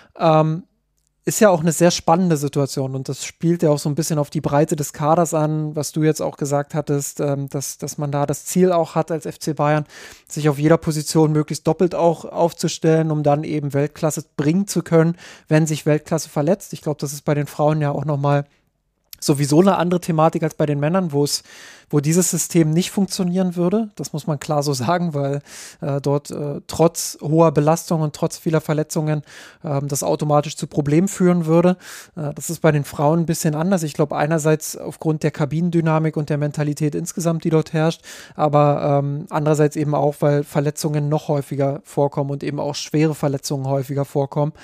Ist ja auch eine sehr spannende Situation, und das spielt ja auch so ein bisschen auf die Breite des Kaders an, was du jetzt auch gesagt hattest, dass man da das Ziel auch hat als FC Bayern, sich auf jeder Position möglichst doppelt auch aufzustellen, um dann eben Weltklasse bringen zu können, wenn sich Weltklasse verletzt. Ich glaube, das ist bei den Frauen ja auch nochmal sowieso eine andere Thematik als bei den Männern, wo dieses System nicht funktionieren würde. Das muss man klar so sagen, weil dort trotz hoher Belastung und trotz vieler Verletzungen das automatisch zu Problemen führen würde. Das ist bei den Frauen ein bisschen anders. Ich glaube, einerseits aufgrund der Kabinendynamik und der Mentalität insgesamt, die dort herrscht, aber andererseits eben auch, weil Verletzungen noch häufiger vorkommen und eben auch schwere Verletzungen häufiger vorkommen.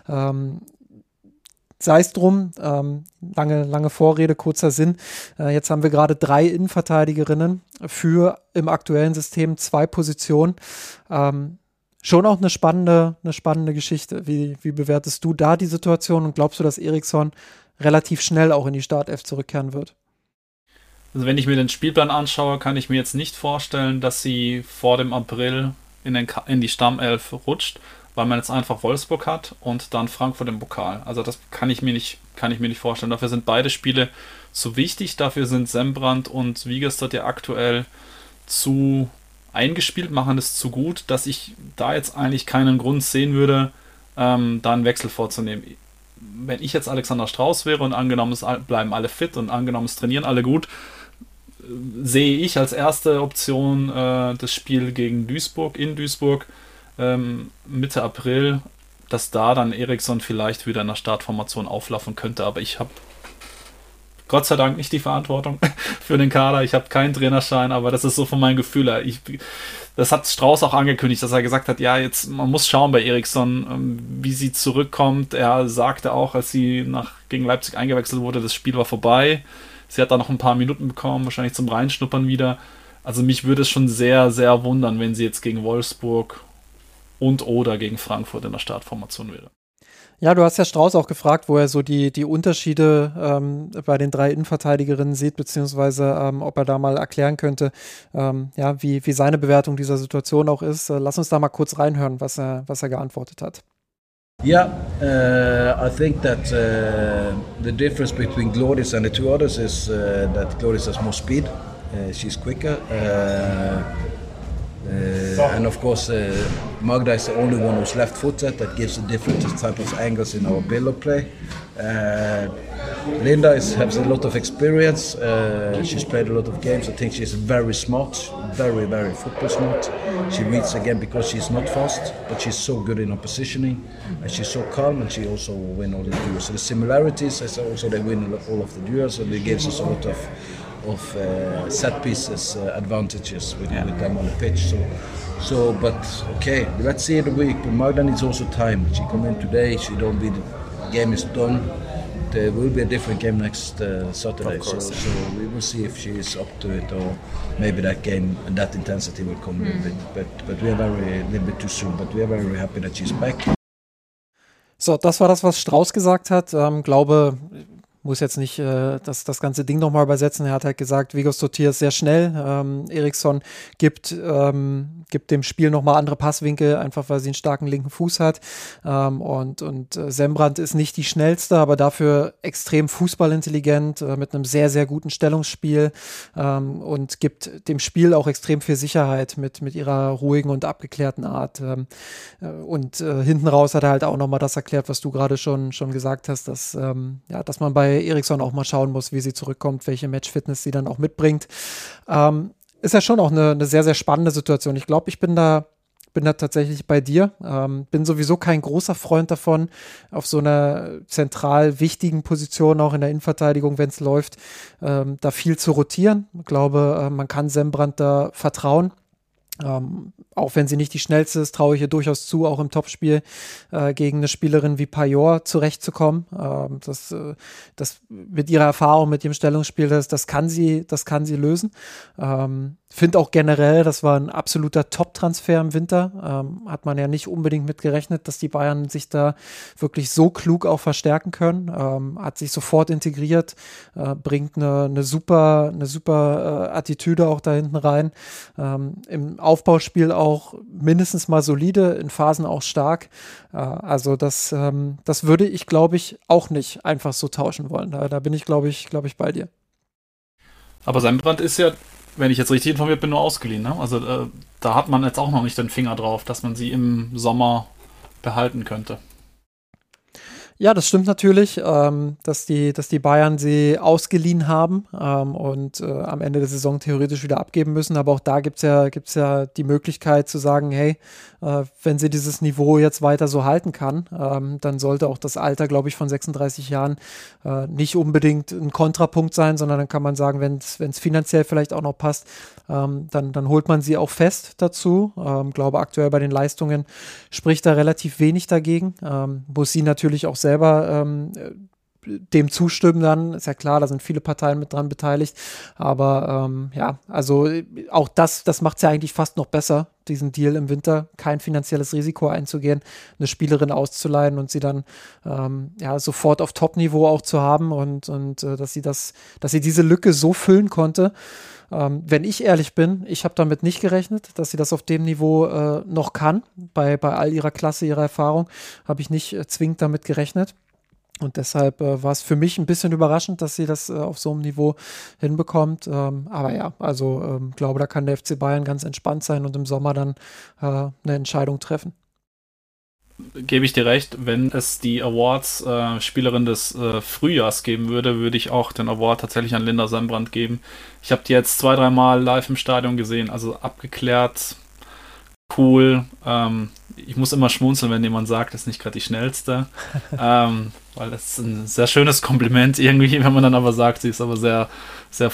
Sei es drum, lange Vorrede, kurzer Sinn. Jetzt haben wir gerade 3 Innenverteidigerinnen für im aktuellen System 2 Positionen. Schon auch eine spannende Geschichte. Wie bewertest du da die Situation und glaubst du, dass Eriksson relativ schnell auch in die Startelf zurückkehren wird? Also wenn ich mir den Spielplan anschaue, kann ich mir jetzt nicht vorstellen, dass sie vor dem April in die Stammelf rutscht, weil man jetzt einfach Wolfsburg hat und dann Frankfurt im Pokal. Also das kann ich mir nicht vorstellen. Dafür sind beide Spiele zu wichtig. Dafür sind Sembrand und Wiegerstad ja aktuell zu eingespielt, machen es zu gut, dass ich da jetzt eigentlich keinen Grund sehen würde, da einen Wechsel vorzunehmen. Wenn ich jetzt Alexander Strauß wäre und angenommen, es bleiben alle fit und angenommen, es trainieren alle gut, sehe ich als erste Option das Spiel gegen Duisburg, in Duisburg, Mitte April, dass da dann Eriksson vielleicht wieder in der Startformation auflaufen könnte, aber ich habe Gott sei Dank nicht die Verantwortung für den Kader, ich habe keinen Trainerschein, aber das ist so von meinem Gefühl her. Das hat Strauß auch angekündigt, dass er gesagt hat, ja, jetzt man muss schauen bei Eriksson, wie sie zurückkommt. Er sagte auch, als sie gegen Leipzig eingewechselt wurde, das Spiel war vorbei. Sie hat da noch ein paar Minuten bekommen, wahrscheinlich zum Reinschnuppern wieder. Also mich würde es schon sehr, sehr wundern, wenn sie jetzt gegen Wolfsburg oder gegen Frankfurt in der Startformation wäre. Ja, du hast ja Strauß auch gefragt, wo er so die Unterschiede bei den 3 Innenverteidigerinnen sieht, beziehungsweise ob er da mal erklären könnte, wie seine Bewertung dieser Situation auch ist. Lass uns da mal kurz reinhören, was er geantwortet hat. Yeah, I think that the difference between Glorius and the 2 others is that Glorius has more speed. She's quicker. And of course, Magda is the only one who's left-footed. That gives a different type of angles in our build-up play. Linda has a lot of experience. She's played a lot of games. I think she's very smart, very, very football smart. She reads the game because she's not fast, but she's so good in her positioning, and she's so calm, and she also wins all the duels. So the similarities is also they win all of the duels, and it gives us a lot of set pieces advantages with them on the pitch. So, but okay, let's see in the week. But Magda needs also time. She come in today. She don't be. The game is done. There will be a different game next Saturday. So we will see if she is up to it, or maybe that game and that intensity will come a little bit. But we are a little bit too soon. But we are very happy that she's back. So, das war das, was Strauß gesagt hat. Glaube, muss jetzt nicht das ganze Ding nochmal übersetzen. Er hat halt gesagt, Vigos Sotir ist sehr schnell. Eriksson gibt dem Spiel nochmal andere Passwinkel, einfach weil sie einen starken linken Fuß hat. Und Sembrand ist nicht die schnellste, aber dafür extrem fußballintelligent, mit einem sehr, sehr guten Stellungsspiel und gibt dem Spiel auch extrem viel Sicherheit mit ihrer ruhigen und abgeklärten Art. Hinten raus hat er halt auch nochmal das erklärt, was du gerade schon gesagt hast, dass man bei Eriksson auch mal schauen muss, wie sie zurückkommt, welche Matchfitness sie dann auch mitbringt. Ist ja schon auch eine sehr, sehr spannende Situation. Ich glaube, ich bin da tatsächlich bei dir. Bin sowieso kein großer Freund davon, auf so einer zentral wichtigen Position, auch in der Innenverteidigung, wenn es läuft, da viel zu rotieren. Ich glaube, man kann Sembrand da vertrauen. Auch wenn sie nicht die schnellste ist, traue ich ihr durchaus zu, auch im Topspiel gegen eine Spielerin wie Pajor zurechtzukommen. Das mit ihrer Erfahrung, mit ihrem Stellungsspiel, das kann sie lösen. Finde auch generell, das war ein absoluter Top-Transfer im Winter. Hat man ja nicht unbedingt mit gerechnet, dass die Bayern sich da wirklich so klug auch verstärken können. Hat sich sofort integriert, bringt eine super Attitüde auch da hinten rein. Im Aufbauspiel auch mindestens mal solide, in Phasen auch stark. Also das würde ich, glaube ich, auch nicht einfach so tauschen wollen. Da bin ich, glaube ich, bei dir. Aber Sembrand ist ja, wenn ich jetzt richtig informiert bin, nur ausgeliehen. Ne? Also da hat man jetzt auch noch nicht den Finger drauf, dass man sie im Sommer behalten könnte. Ja, das stimmt natürlich, dass die Bayern sie ausgeliehen haben und am Ende der Saison theoretisch wieder abgeben müssen. Aber auch da gibt's ja die Möglichkeit zu sagen, hey, wenn sie dieses Niveau jetzt weiter so halten kann, dann sollte auch das Alter, glaube ich, von 36 Jahren nicht unbedingt ein Kontrapunkt sein, sondern dann kann man sagen, wenn es finanziell vielleicht auch noch passt, dann holt man sie auch fest dazu. Glaube aktuell bei den Leistungen spricht da relativ wenig dagegen. Muss sie natürlich auch selber dem zustimmen dann. Ist ja klar, da sind viele Parteien mit dran beteiligt. Aber ja, also auch das macht es ja eigentlich fast noch besser, diesen Deal im Winter, kein finanzielles Risiko einzugehen, eine Spielerin auszuleihen und sie dann ja sofort auf Top-Niveau auch zu haben und dass sie diese Lücke so füllen konnte. Wenn ich ehrlich bin, ich habe damit nicht gerechnet, dass sie das auf dem Niveau noch kann. Bei all ihrer Klasse, ihrer Erfahrung habe ich nicht zwingend damit gerechnet. Und deshalb war es für mich ein bisschen überraschend, dass sie das auf so einem Niveau hinbekommt. Aber ja, also glaube, da kann der FC Bayern ganz entspannt sein und im Sommer dann eine Entscheidung treffen. Gebe ich dir recht, wenn es die Awards Spielerin des Frühjahrs geben würde, würde ich auch den Award tatsächlich an Linda Sembrand geben. Ich habe die jetzt 2-3 Mal live im Stadion gesehen, also abgeklärt, cool. Ich muss immer schmunzeln, wenn jemand sagt, das ist nicht gerade die schnellste, weil das ist ein sehr schönes Kompliment irgendwie, wenn man dann aber sagt, sie ist aber sehr, sehr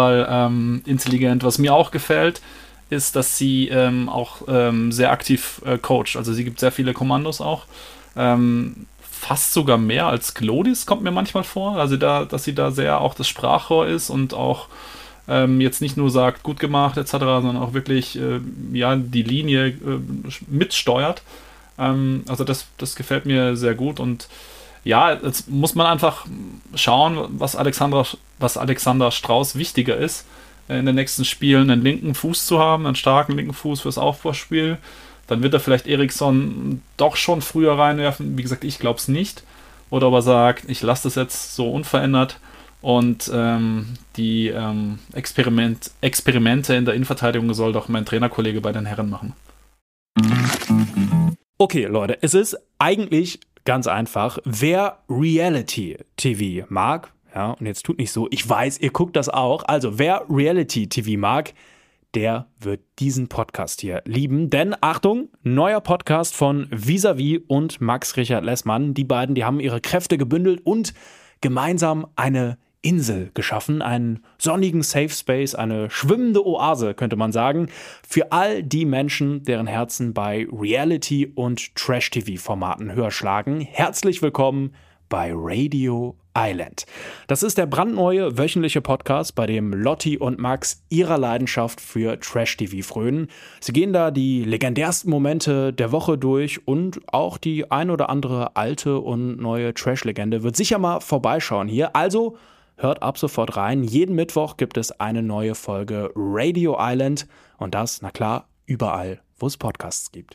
Fußball intelligent. Was mir auch gefällt, ist, dass sie auch sehr aktiv coacht. Also sie gibt sehr viele Kommandos auch. Fast sogar mehr als Glodis, kommt mir manchmal vor. Also dass sie da sehr auch das Sprachrohr ist und auch jetzt nicht nur sagt, gut gemacht etc., sondern auch wirklich die Linie mitsteuert. Also das gefällt mir sehr gut. Und ja, jetzt muss man einfach schauen, was Alexander Strauß wichtiger ist, in den nächsten Spielen einen linken Fuß zu haben, einen starken linken Fuß fürs Aufbauspiel. Dann wird er vielleicht Eriksson doch schon früher reinwerfen. Wie gesagt, ich glaube es nicht. Oder ob er sagt, ich lasse das jetzt so unverändert und die Experimente in der Innenverteidigung soll doch mein Trainerkollege bei den Herren machen. Okay, Leute, es ist eigentlich ganz einfach. Wer Reality-TV mag, ja, und jetzt tut nicht so, ich weiß, ihr guckt das auch. Also, wer Reality-TV mag, der wird diesen Podcast hier lieben. Denn, Achtung, neuer Podcast von Vis-a-vis und Max Richard Lessmann. Die beiden, die haben ihre Kräfte gebündelt und gemeinsam eine Insel geschaffen. Einen sonnigen Safe Space, eine schwimmende Oase, könnte man sagen. Für all die Menschen, deren Herzen bei Reality- und Trash-TV-Formaten höher schlagen. Herzlich willkommen bei Radio Island. Das ist der brandneue wöchentliche Podcast, bei dem Lotti und Max ihrer Leidenschaft für Trash-TV frönen. Sie gehen da die legendärsten Momente der Woche durch und auch die ein oder andere alte und neue Trash-Legende wird sicher mal vorbeischauen hier. Also hört ab sofort rein. Jeden Mittwoch gibt es eine neue Folge Radio Island und das, na klar, überall, wo es Podcasts gibt.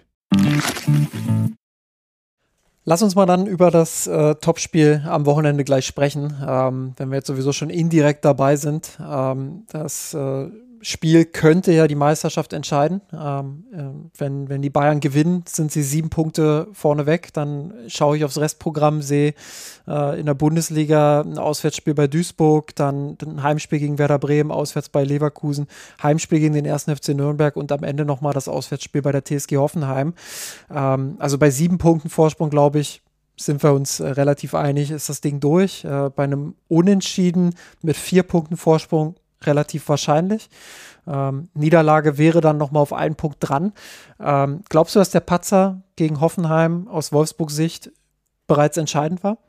Lass uns mal dann über das Topspiel am Wochenende gleich sprechen, wenn wir jetzt sowieso schon indirekt dabei sind. Das Spiel könnte ja die Meisterschaft entscheiden. Wenn die Bayern gewinnen, sind sie 7 Punkte vorne weg. Dann schaue ich aufs Restprogramm, sehe in der Bundesliga ein Auswärtsspiel bei Duisburg, dann ein Heimspiel gegen Werder Bremen, auswärts bei Leverkusen, Heimspiel gegen den 1. FC Nürnberg und am Ende nochmal das Auswärtsspiel bei der TSG Hoffenheim. Also bei 7 Punkten Vorsprung, glaube ich, sind wir uns relativ einig, ist das Ding durch. Bei einem Unentschieden mit 4 Punkten Vorsprung relativ wahrscheinlich. Niederlage wäre dann nochmal auf 1 Punkt dran. Glaubst du, dass der Patzer gegen Hoffenheim aus Wolfsburgs Sicht bereits entscheidend war?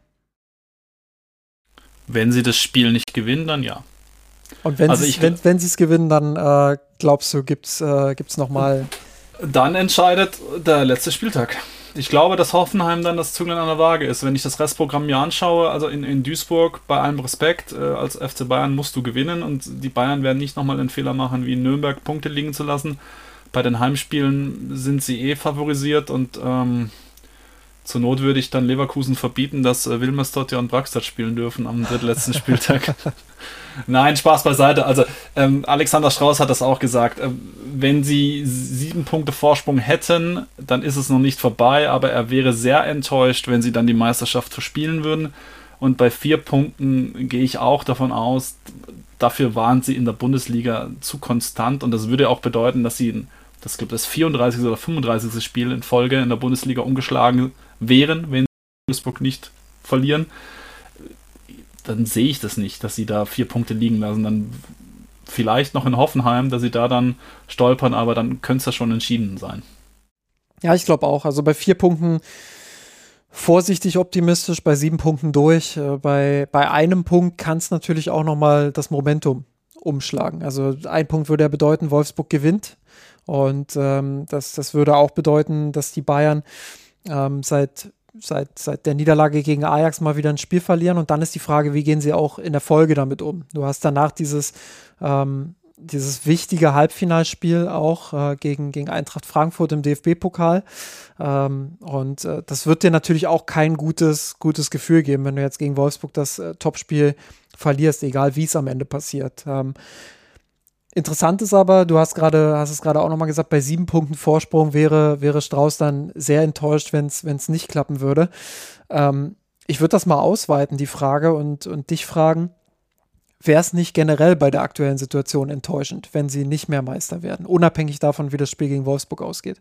Wenn sie das Spiel nicht gewinnen, dann ja. Und wenn sie es gewinnen, dann glaubst du, gibt's nochmal... Dann entscheidet der letzte Spieltag. Ich glaube, dass Hoffenheim dann das Zünglein an der Waage ist. Wenn ich das Restprogramm mir anschaue, also in Duisburg, bei allem Respekt, als FC Bayern musst du gewinnen und die Bayern werden nicht nochmal den Fehler machen, wie in Nürnberg Punkte liegen zu lassen. Bei den Heimspielen sind sie favorisiert und Zur Not würde ich dann Leverkusen verbieten, dass Wilmersdottir und Braxstadt spielen dürfen am drittletzten Spieltag. Nein, Spaß beiseite. Also Alexander Strauß hat das auch gesagt. Wenn sie 7 Punkte Vorsprung hätten, dann ist es noch nicht vorbei, aber er wäre sehr enttäuscht, wenn sie dann die Meisterschaft verspielen würden. Und bei 4 Punkten gehe ich auch davon aus, dafür waren sie in der Bundesliga zu konstant. Und das würde auch bedeuten, dass sie das 34. oder 35. Spiel in Folge in der Bundesliga umgeschlagen wären, wenn Wolfsburg nicht verlieren. Dann sehe ich das nicht, dass sie da 4 Punkte liegen lassen. Dann vielleicht noch in Hoffenheim, dass sie da dann stolpern, aber dann könnte es ja schon entschieden sein. Ja, ich glaube auch. Also bei 4 Punkten vorsichtig optimistisch, bei 7 Punkten durch. Bei einem Punkt kann es natürlich auch nochmal das Momentum umschlagen. Also ein Punkt würde ja bedeuten, Wolfsburg gewinnt. Und das würde auch bedeuten, dass die Bayern seit der Niederlage gegen Ajax mal wieder ein Spiel verlieren. Und dann ist die Frage, wie gehen sie auch in der Folge damit um? Du hast danach dieses wichtige Halbfinalspiel auch gegen Eintracht Frankfurt im DFB-Pokal. Und das wird dir natürlich auch kein gutes Gefühl geben, wenn du jetzt gegen Wolfsburg das Topspiel verlierst, egal wie es am Ende passiert. Interessant ist aber, du hast es gerade auch nochmal gesagt, bei 7 Punkten Vorsprung wäre Strauß dann sehr enttäuscht, wenn es nicht klappen würde. Ich würde das mal ausweiten, die Frage, und dich fragen, wäre es nicht generell bei der aktuellen Situation enttäuschend, wenn sie nicht mehr Meister werden, unabhängig davon, wie das Spiel gegen Wolfsburg ausgeht?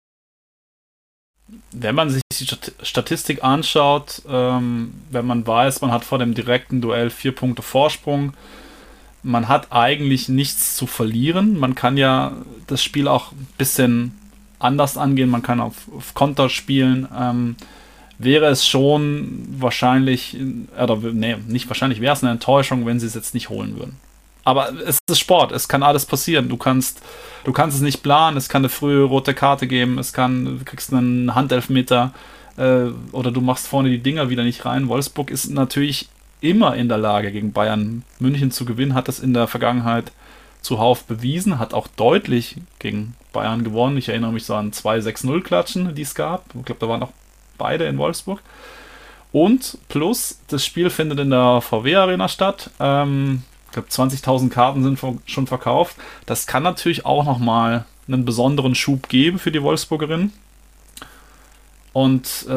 Wenn man sich die Statistik anschaut, wenn man weiß, man hat vor dem direkten Duell 4 Punkte Vorsprung, man hat eigentlich nichts zu verlieren. Man kann ja das Spiel auch ein bisschen anders angehen. Man kann auf Konter spielen. Wäre es schon wahrscheinlich, nicht wahrscheinlich, wäre es eine Enttäuschung, wenn sie es jetzt nicht holen würden. Aber es ist Sport, es kann alles passieren. Du kannst es nicht planen, es kann eine frühe rote Karte geben, du kriegst einen Handelfmeter oder du machst vorne die Dinger wieder nicht rein. Wolfsburg ist natürlich immer in der Lage, gegen Bayern München zu gewinnen, hat das in der Vergangenheit zuhauf bewiesen, hat auch deutlich gegen Bayern gewonnen. Ich erinnere mich so an 2 6-0-Klatschen, die es gab. Ich glaube, da waren auch beide in Wolfsburg. Und plus, das Spiel findet in der VW-Arena statt. Ich glaube, 20.000 Karten sind schon verkauft. Das kann natürlich auch nochmal einen besonderen Schub geben für die Wolfsburgerinnen. Und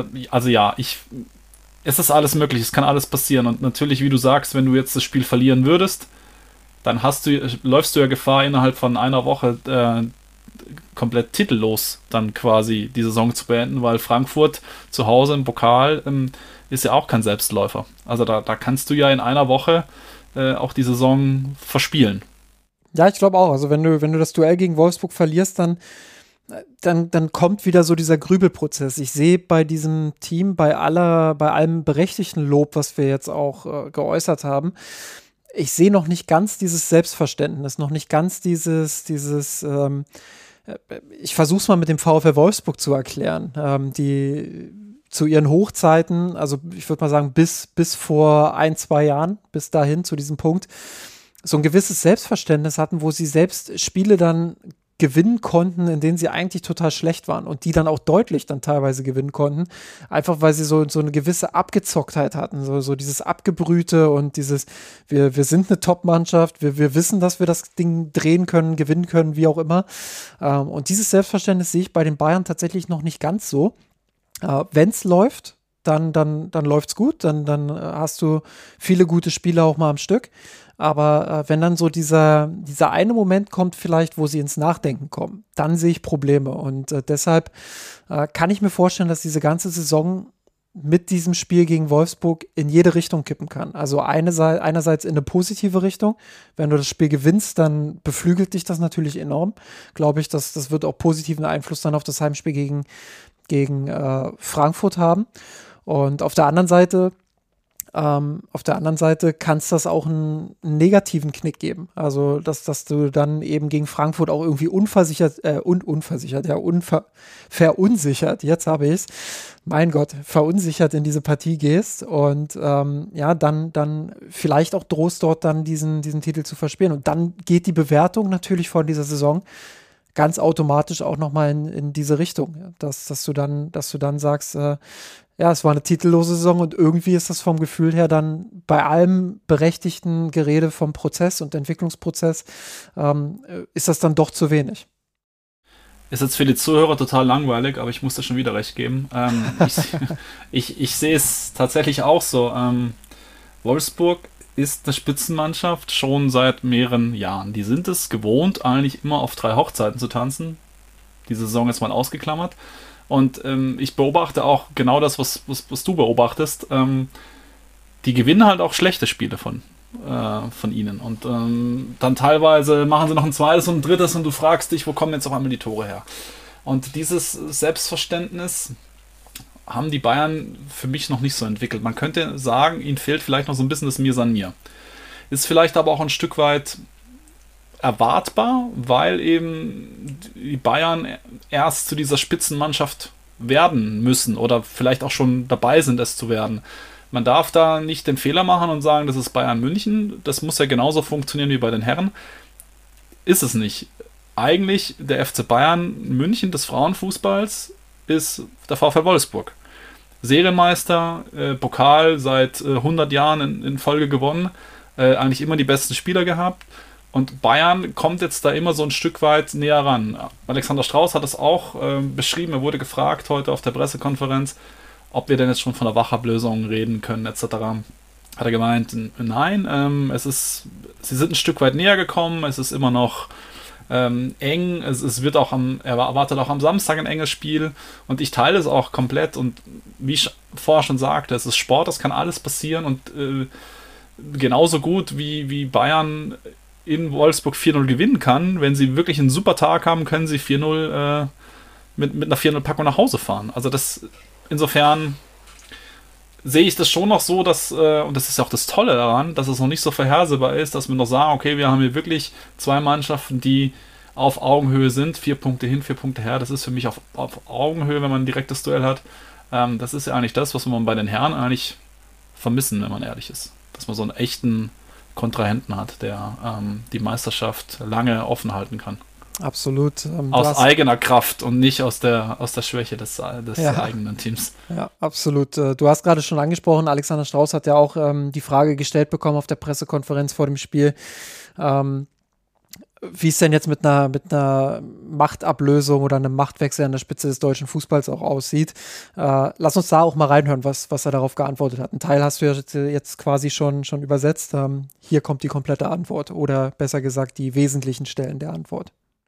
es ist alles möglich, es kann alles passieren. Und natürlich, wie du sagst, wenn du jetzt das Spiel verlieren würdest, dann läufst du ja Gefahr, innerhalb von einer Woche komplett titellos dann quasi die Saison zu beenden, weil Frankfurt zu Hause im Pokal ist ja auch kein Selbstläufer. Also da kannst du ja in einer Woche auch die Saison verspielen. Ja, ich glaube auch. Also wenn du das Duell gegen Wolfsburg verlierst, dann kommt wieder so dieser Grübelprozess. Ich sehe bei diesem Team, bei allem berechtigten Lob, was wir jetzt auch geäußert haben, ich sehe noch nicht ganz dieses Selbstverständnis, noch nicht ganz ich versuche es mal mit dem VfL Wolfsburg zu erklären, die zu ihren Hochzeiten, also ich würde mal sagen bis vor 1-2 Jahren, bis dahin zu diesem Punkt, so ein gewisses Selbstverständnis hatten, wo sie selbst Spiele dann gewinnen konnten, in denen sie eigentlich total schlecht waren und die dann auch deutlich dann teilweise gewinnen konnten, einfach weil sie so eine gewisse Abgezocktheit hatten, so dieses Abgebrühte und dieses, wir sind eine Top-Mannschaft, wir wissen, dass wir das Ding drehen können, gewinnen können, wie auch immer. Und dieses Selbstverständnis sehe ich bei den Bayern tatsächlich noch nicht ganz so. Wenn es läuft, dann läuft's gut, dann hast du viele gute Spiele auch mal am Stück. Aber wenn dann so dieser eine Moment kommt vielleicht, wo sie ins Nachdenken kommen, dann sehe ich Probleme. Und deshalb kann ich mir vorstellen, dass diese ganze Saison mit diesem Spiel gegen Wolfsburg in jede Richtung kippen kann. Also einerseits in eine positive Richtung. Wenn du das Spiel gewinnst, dann beflügelt dich das natürlich enorm. Glaube ich, das wird auch positiven Einfluss dann auf das Heimspiel gegen Frankfurt haben. Und auf der anderen Seite kann es das auch einen negativen Knick geben. Also, dass du dann eben gegen Frankfurt auch irgendwie verunsichert, jetzt habe ich es, mein Gott, verunsichert in diese Partie gehst und dann vielleicht auch drohst dort dann diesen Titel zu verspielen. Und dann geht die Bewertung natürlich von dieser Saison ganz automatisch auch nochmal in diese Richtung, ja? dass du dann sagst, ja, es war eine titellose Saison und irgendwie ist das vom Gefühl her dann bei allem berechtigten Gerede vom Prozess und Entwicklungsprozess, ist das dann doch zu wenig. Ist jetzt für die Zuhörer total langweilig, aber ich muss dir schon wieder recht geben. Ich sehe es tatsächlich auch so. Wolfsburg ist eine Spitzenmannschaft schon seit mehreren Jahren. Die sind es gewohnt, eigentlich immer auf 3 Hochzeiten zu tanzen. Diese Saison ist mal ausgeklammert. Und ich beobachte auch genau das, was du beobachtest. Die gewinnen halt auch schlechte Spiele von ihnen. Und dann teilweise machen sie noch ein zweites und ein drittes und du fragst dich, wo kommen jetzt auf einmal die Tore her? Und dieses Selbstverständnis haben die Bayern für mich noch nicht so entwickelt. Man könnte sagen, ihnen fehlt vielleicht noch so ein bisschen das Mir san mir. Ist vielleicht aber auch ein Stück weit erwartbar, weil eben die Bayern erst zu dieser Spitzenmannschaft werden müssen oder vielleicht auch schon dabei sind, es zu werden. Man darf da nicht den Fehler machen und sagen, das ist Bayern München. Das muss ja genauso funktionieren wie bei den Herren. Ist es nicht. Eigentlich der FC Bayern München des Frauenfußballs ist der VfL Wolfsburg. Serienmeister, Pokal seit 100 Jahren in Folge gewonnen, eigentlich immer die besten Spieler gehabt. Und Bayern kommt jetzt da immer so ein Stück weit näher ran. Alexander Strauß hat es auch beschrieben, er wurde gefragt heute auf der Pressekonferenz, ob wir denn jetzt schon von der Wachablösung reden können, etc. Hat er gemeint, nein, sie sind ein Stück weit näher gekommen, es ist immer noch eng, es wird auch er erwartet auch am Samstag ein enges Spiel und ich teile es auch komplett und wie ich vorher schon sagte, es ist Sport, es kann alles passieren und genauso gut wie Bayern in Wolfsburg 4-0 gewinnen kann, wenn sie wirklich einen super Tag haben, können sie 4-0 mit einer 4-0-Packung nach Hause fahren. Also insofern sehe ich das schon noch so, dass, und das ist ja auch das Tolle daran, dass es noch nicht so vorhersehbar ist, dass wir noch sagen, okay, wir haben hier wirklich 2 Mannschaften, die auf Augenhöhe sind, 4 Punkte hin, 4 Punkte her, das ist für mich auf Augenhöhe, wenn man ein direktes Duell hat. Das ist ja eigentlich das, was man bei den Herren eigentlich vermissen, wenn man ehrlich ist. Dass man so einen echten Kontrahenten hat, der die Meisterschaft lange offen halten kann. Absolut. Aus eigener Kraft und nicht aus der Schwäche des eigenen Teams. Ja, absolut. Du hast gerade schon angesprochen, Alexander Strauß hat ja auch die Frage gestellt bekommen auf der Pressekonferenz vor dem Spiel, wie es denn jetzt mit einer Machtablösung oder einem Machtwechsel an der Spitze des deutschen Fußballs auch aussieht. Lass uns da auch mal reinhören, was er darauf geantwortet hat. Ein Teil hast du jetzt quasi schon übersetzt. Hier kommt die komplette Antwort oder besser gesagt die wesentlichen Stellen der Antwort.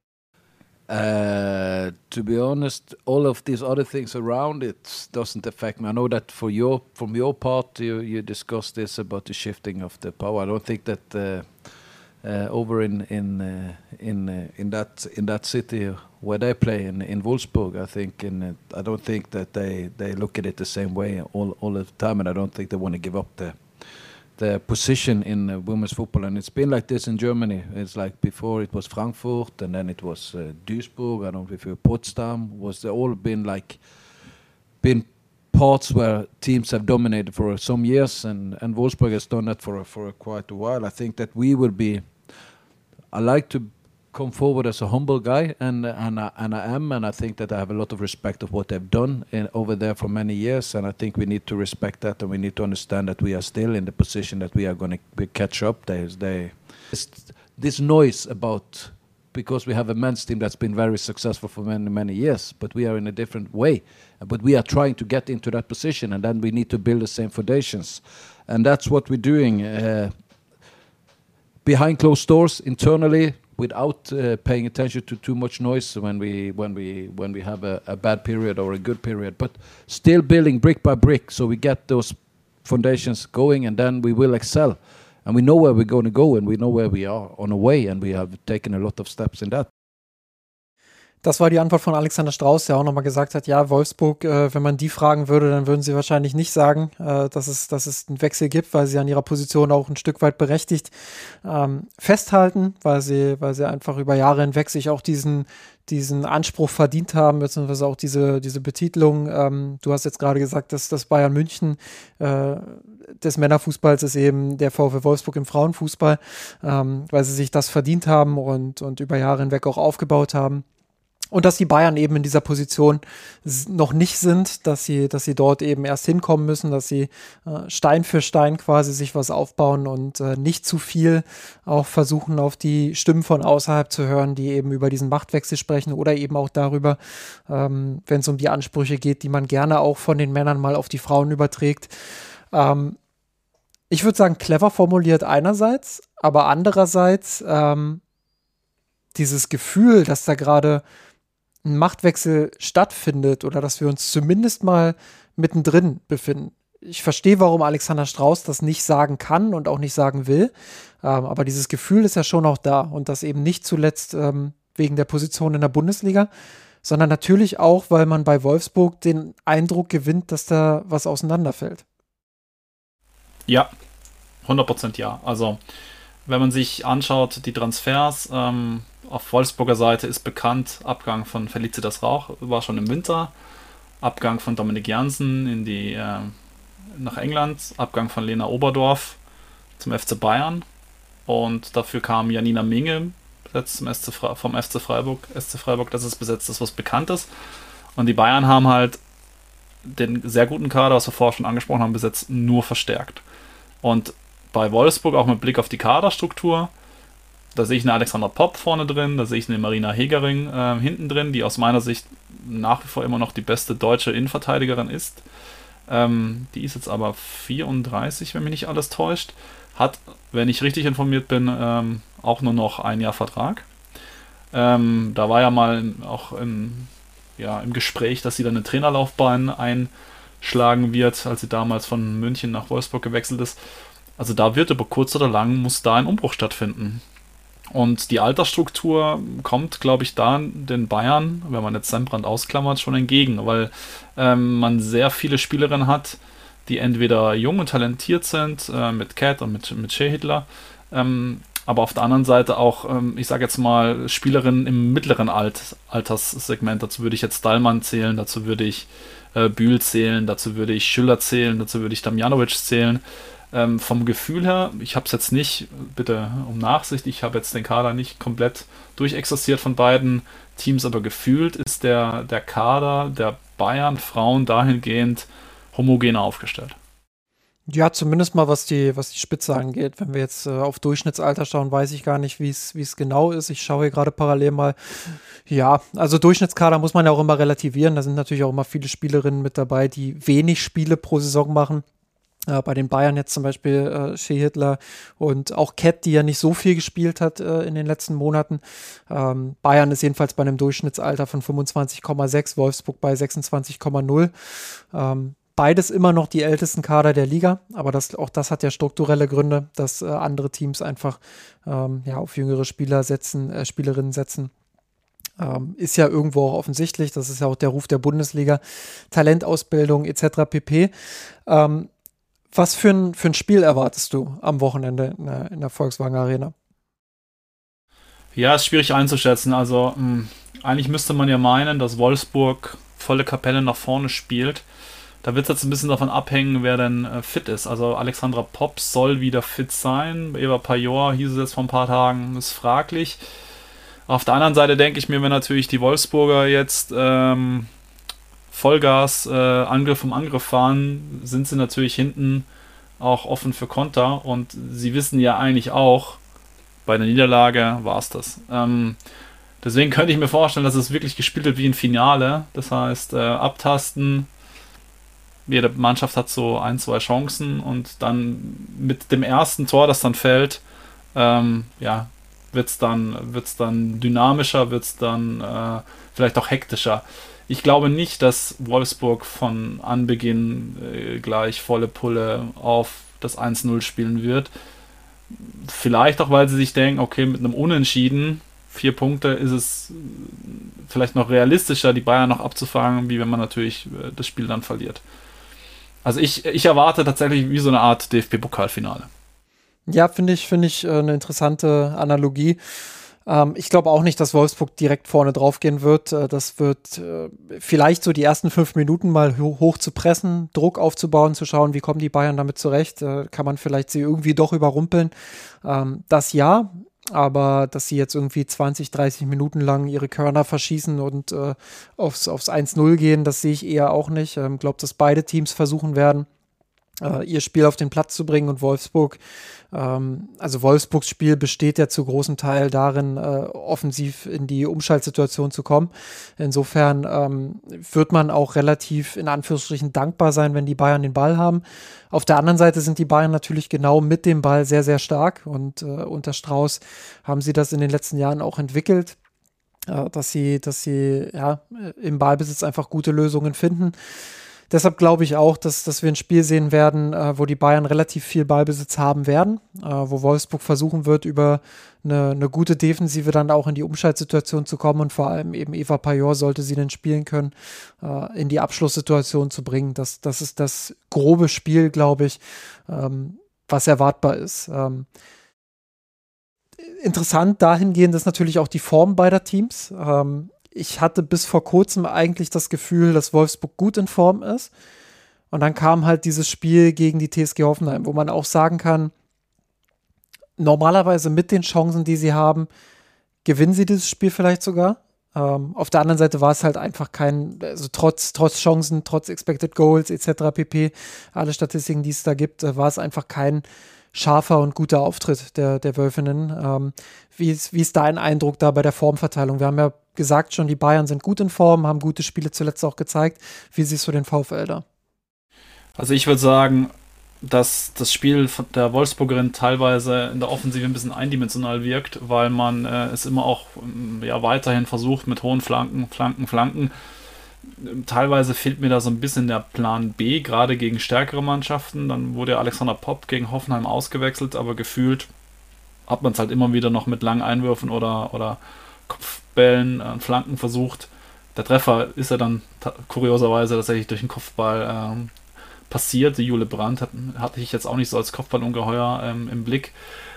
To be honest, all of these other things around it doesn't affect me. I know that from your part, you discussed this about the shifting of the power. I don't think that over in that city where they play in Wolfsburg, I don't think that they look at it the same way all the time, and I don't think they want to give up the position in women's football. And it's been like this in Germany. It's like before it was Frankfurt, and then it was Duisburg. I don't know if you Potsdam. They all been parts where teams have dominated for some years, and Wolfsburg has done that for quite a while. I think that I like to come forward as a humble guy, and I am, and I think that I have a lot of respect of what they've done over there for many years, and I think we need to respect that, and we need to understand that we are still in the position that we are going to catch up. This noise about, because we have a men's team that's been very successful for many, many years, but we are in a different way, but we are trying to get into that position, and then we need to build the same foundations, and that's what we're doing behind closed doors internally, without paying attention to too much noise when we have a bad period or a good period, but still building brick by brick so we get those foundations going, and then we will excel, and we know where we're going to go, and we know where we are on the way, and we have taken a lot of steps in that. Das war die Antwort von Alexander Strauß, der auch nochmal gesagt hat, ja, Wolfsburg, wenn man die fragen würde, dann würden sie wahrscheinlich nicht sagen, dass es einen Wechsel gibt, weil sie an ihrer Position auch ein Stück weit berechtigt festhalten, weil sie einfach über Jahre hinweg sich auch diesen Anspruch verdient haben, beziehungsweise auch diese Betitelung. Du hast jetzt gerade gesagt, dass das Bayern München des Männerfußballs ist eben der VfL Wolfsburg im Frauenfußball, weil sie sich das verdient haben und über Jahre hinweg auch aufgebaut haben. Und dass die Bayern eben in dieser Position noch nicht sind, dass sie dort eben erst hinkommen müssen, dass sie Stein für Stein quasi sich was aufbauen und nicht zu viel auch versuchen, auf die Stimmen von außerhalb zu hören, die eben über diesen Machtwechsel sprechen oder eben auch darüber, wenn es um die Ansprüche geht, die man gerne auch von den Männern mal auf die Frauen überträgt. Ich würde sagen, clever formuliert einerseits, aber andererseits dieses Gefühl, dass da gerade ein Machtwechsel stattfindet oder dass wir uns zumindest mal mittendrin befinden. Ich verstehe, warum Alexander Strauß das nicht sagen kann und auch nicht sagen will, aber dieses Gefühl ist ja schon auch da und das eben nicht zuletzt wegen der Position in der Bundesliga, sondern natürlich auch, weil man bei Wolfsburg den Eindruck gewinnt, dass da was auseinanderfällt. Ja, 100% ja. Also wenn man sich anschaut, die Transfers, auf Wolfsburger Seite ist bekannt, Abgang von Felicitas Rauch war schon im Winter, Abgang von Dominik Janssen nach England, Abgang von Lena Oberdorf zum FC Bayern und dafür kam Janina Minge vom FC Freiburg. SC Freiburg, das ist besetzt, das was bekannt ist. Und die Bayern haben halt den sehr guten Kader, was wir vorher schon angesprochen haben, besetzt, nur verstärkt. Und bei Wolfsburg auch mit Blick auf die Kaderstruktur, da sehe ich eine Alexandra Popp vorne drin, da sehe ich eine Marina Hegering hinten drin, die aus meiner Sicht nach wie vor immer noch die beste deutsche Innenverteidigerin ist. Die ist jetzt aber 34, wenn mich nicht alles täuscht. Hat, wenn ich richtig informiert bin, auch nur noch ein Jahr Vertrag. Da war ja mal auch im Gespräch, dass sie dann eine Trainerlaufbahn einschlagen wird, als sie damals von München nach Wolfsburg gewechselt ist. Also da wird über kurz oder lang, muss da ein Umbruch stattfinden. Und die Altersstruktur kommt, glaube ich, da den Bayern, wenn man jetzt Sembrand ausklammert, schon entgegen, weil man sehr viele Spielerinnen hat, die entweder jung und talentiert sind, mit Cat und mit Schehitler, aber auf der anderen Seite auch, ich sage jetzt mal, Spielerinnen im mittleren Alterssegment. Dazu würde ich jetzt Dallmann zählen, dazu würde ich Bühl zählen, dazu würde ich Schüller zählen, dazu würde ich Damjanovic zählen. Vom Gefühl her, ich habe es jetzt nicht, bitte um Nachsicht, ich habe jetzt den Kader nicht komplett durchexerziert von beiden Teams, aber gefühlt ist der Kader der Bayern Frauen dahingehend homogener aufgestellt. Ja, zumindest mal was die Spitze angeht. Wenn wir jetzt auf Durchschnittsalter schauen, weiß ich gar nicht, wie es genau ist. Ich schaue hier gerade parallel mal. Ja, also Durchschnittskader muss man ja auch immer relativieren. Da sind natürlich auch immer viele Spielerinnen mit dabei, die wenig Spiele pro Saison machen. Bei den Bayern jetzt zum Beispiel Schehitler und auch Cat, die ja nicht so viel gespielt hat in den letzten Monaten. Bayern ist jedenfalls bei einem Durchschnittsalter von 25,6, Wolfsburg bei 26,0. Beides immer noch die ältesten Kader der Liga, aber auch das hat ja strukturelle Gründe, dass andere Teams einfach auf jüngere Spielerinnen setzen. Ist ja irgendwo auch offensichtlich, das ist ja auch der Ruf der Bundesliga, Talentausbildung etc. pp. Was für ein Spiel erwartest du am Wochenende in der Volkswagen Arena? Ja, ist schwierig einzuschätzen. Also eigentlich müsste man ja meinen, dass Wolfsburg volle Kapelle nach vorne spielt. Da wird es jetzt ein bisschen davon abhängen, wer denn fit ist. Also Alexandra Popp soll wieder fit sein. Eva Pajor, hieß es jetzt vor ein paar Tagen, ist fraglich. Auf der anderen Seite denke ich mir, wenn natürlich die Wolfsburger jetzt Vollgas Angriff um Angriff fahren, sind sie natürlich hinten auch offen für Konter und sie wissen ja eigentlich auch, bei der Niederlage war es das. Deswegen könnte ich mir vorstellen, dass es wirklich gespielt wird wie ein Finale. Das heißt, abtasten, jede Mannschaft hat so 1-2 Chancen und dann mit dem ersten Tor, das dann fällt, wird es dann dynamischer, wird es dann vielleicht auch hektischer. Ich glaube nicht, dass Wolfsburg von Anbeginn gleich volle Pulle auf das 1-0 spielen wird. Vielleicht auch, weil sie sich denken, okay, mit einem Unentschieden, 4 Punkte, ist es vielleicht noch realistischer, die Bayern noch abzufangen, wie wenn man natürlich das Spiel dann verliert. Also ich erwarte tatsächlich wie so eine Art DFB-Pokalfinale. Ja, finde ich eine interessante Analogie. Ich glaube auch nicht, dass Wolfsburg direkt vorne drauf gehen wird. Das wird vielleicht so die ersten 5 Minuten mal hoch zu pressen, Druck aufzubauen, zu schauen, wie kommen die Bayern damit zurecht. Kann man vielleicht sie irgendwie doch überrumpeln. Das ja, Aber dass sie jetzt irgendwie 20, 30 Minuten lang ihre Körner verschießen und aufs 1-0 gehen, das sehe ich eher auch nicht. Ich glaube, dass beide Teams versuchen werden, ihr Spiel auf den Platz zu bringen und Wolfsburg, also Wolfsburgs Spiel besteht ja zu großem Teil darin, offensiv in die Umschaltsituation zu kommen. Insofern wird man auch relativ in Anführungsstrichen dankbar sein, wenn die Bayern den Ball haben. Auf der anderen Seite sind die Bayern natürlich genau mit dem Ball sehr, sehr stark und unter Strauß haben sie das in den letzten Jahren auch entwickelt, dass sie ja, im Ballbesitz einfach gute Lösungen finden. Deshalb glaube ich auch, dass wir ein Spiel sehen werden, wo die Bayern relativ viel Ballbesitz haben werden, wo Wolfsburg versuchen wird, über eine gute Defensive dann auch in die Umschaltsituation zu kommen und vor allem eben Eva Pajor, sollte sie denn spielen können, in die Abschlusssituation zu bringen. Das ist das grobe Spiel, glaube ich, was erwartbar ist. Interessant dahingehend ist natürlich auch die Form beider Teams. Ich hatte bis vor kurzem eigentlich das Gefühl, dass Wolfsburg gut in Form ist. Und dann kam halt dieses Spiel gegen die TSG Hoffenheim, wo man auch sagen kann, normalerweise mit den Chancen, die sie haben, gewinnen sie dieses Spiel vielleicht sogar. Auf der anderen Seite war es halt einfach also trotz Chancen, trotz Expected Goals etc. pp., alle Statistiken, die es da gibt, war es einfach kein scharfer und guter Auftritt der Wölfinnen. Wie ist dein Eindruck da bei der Formverteilung? Wir haben ja gesagt schon, die Bayern sind gut in Form, haben gute Spiele zuletzt auch gezeigt. Wie siehst du den VfL da? Also ich würde sagen, dass das Spiel der Wolfsburgerin teilweise in der Offensive ein bisschen eindimensional wirkt, weil man es immer auch weiterhin versucht mit hohen Flanken. Teilweise fehlt mir da so ein bisschen der Plan B, gerade gegen stärkere Mannschaften. Dann wurde Alexander Popp gegen Hoffenheim ausgewechselt, aber gefühlt hat man es halt immer wieder noch mit langen Einwürfen oder Kopfbällen und Flanken versucht. Der Treffer ist ja dann kurioserweise tatsächlich durch den Kopfball passiert. Die Jule Brandt hatte ich jetzt auch nicht so als Kopfballungeheuer im Blick.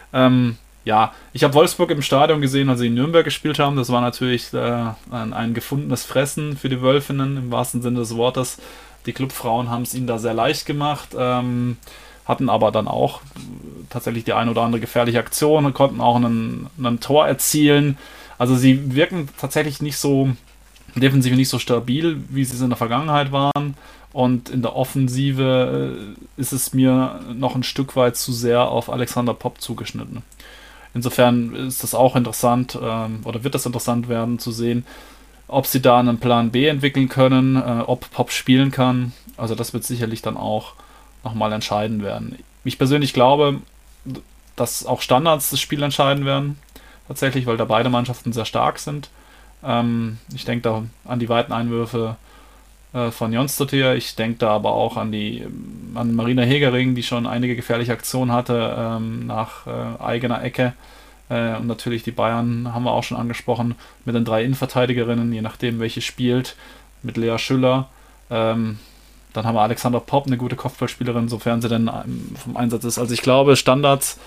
Ich habe Wolfsburg im Stadion gesehen, als sie in Nürnberg gespielt haben. Das war natürlich ein gefundenes Fressen für die Wölfinnen, im wahrsten Sinne des Wortes. Die Clubfrauen haben es ihnen da sehr leicht gemacht, hatten aber dann auch tatsächlich die ein oder andere gefährliche Aktion und konnten auch ein Tor erzielen. Also sie wirken tatsächlich nicht so defensiv nicht so stabil, wie sie es in der Vergangenheit waren. Und in der Offensive ist es mir noch ein Stück weit zu sehr auf Alexander Popp zugeschnitten. Insofern ist das auch interessant, oder wird das interessant werden zu sehen, ob sie da einen Plan B entwickeln können, ob Popp spielen kann. Also das wird sicherlich dann auch nochmal entscheiden werden. Ich persönlich glaube, dass auch Standards das Spiel entscheiden werden, tatsächlich, weil da beide Mannschaften sehr stark sind. Ich denke da an die weiten Einwürfe von Jonsdottir. Ich denke da aber auch an Marina Hegering, die schon einige gefährliche Aktionen hatte nach eigener Ecke. Und natürlich die Bayern haben wir auch schon angesprochen mit den 3 Innenverteidigerinnen, je nachdem welche spielt, mit Lea Schüller. Dann haben wir Alexander Popp, eine gute Kopfballspielerin, sofern sie denn vom Einsatz ist. Also ich glaube, Standards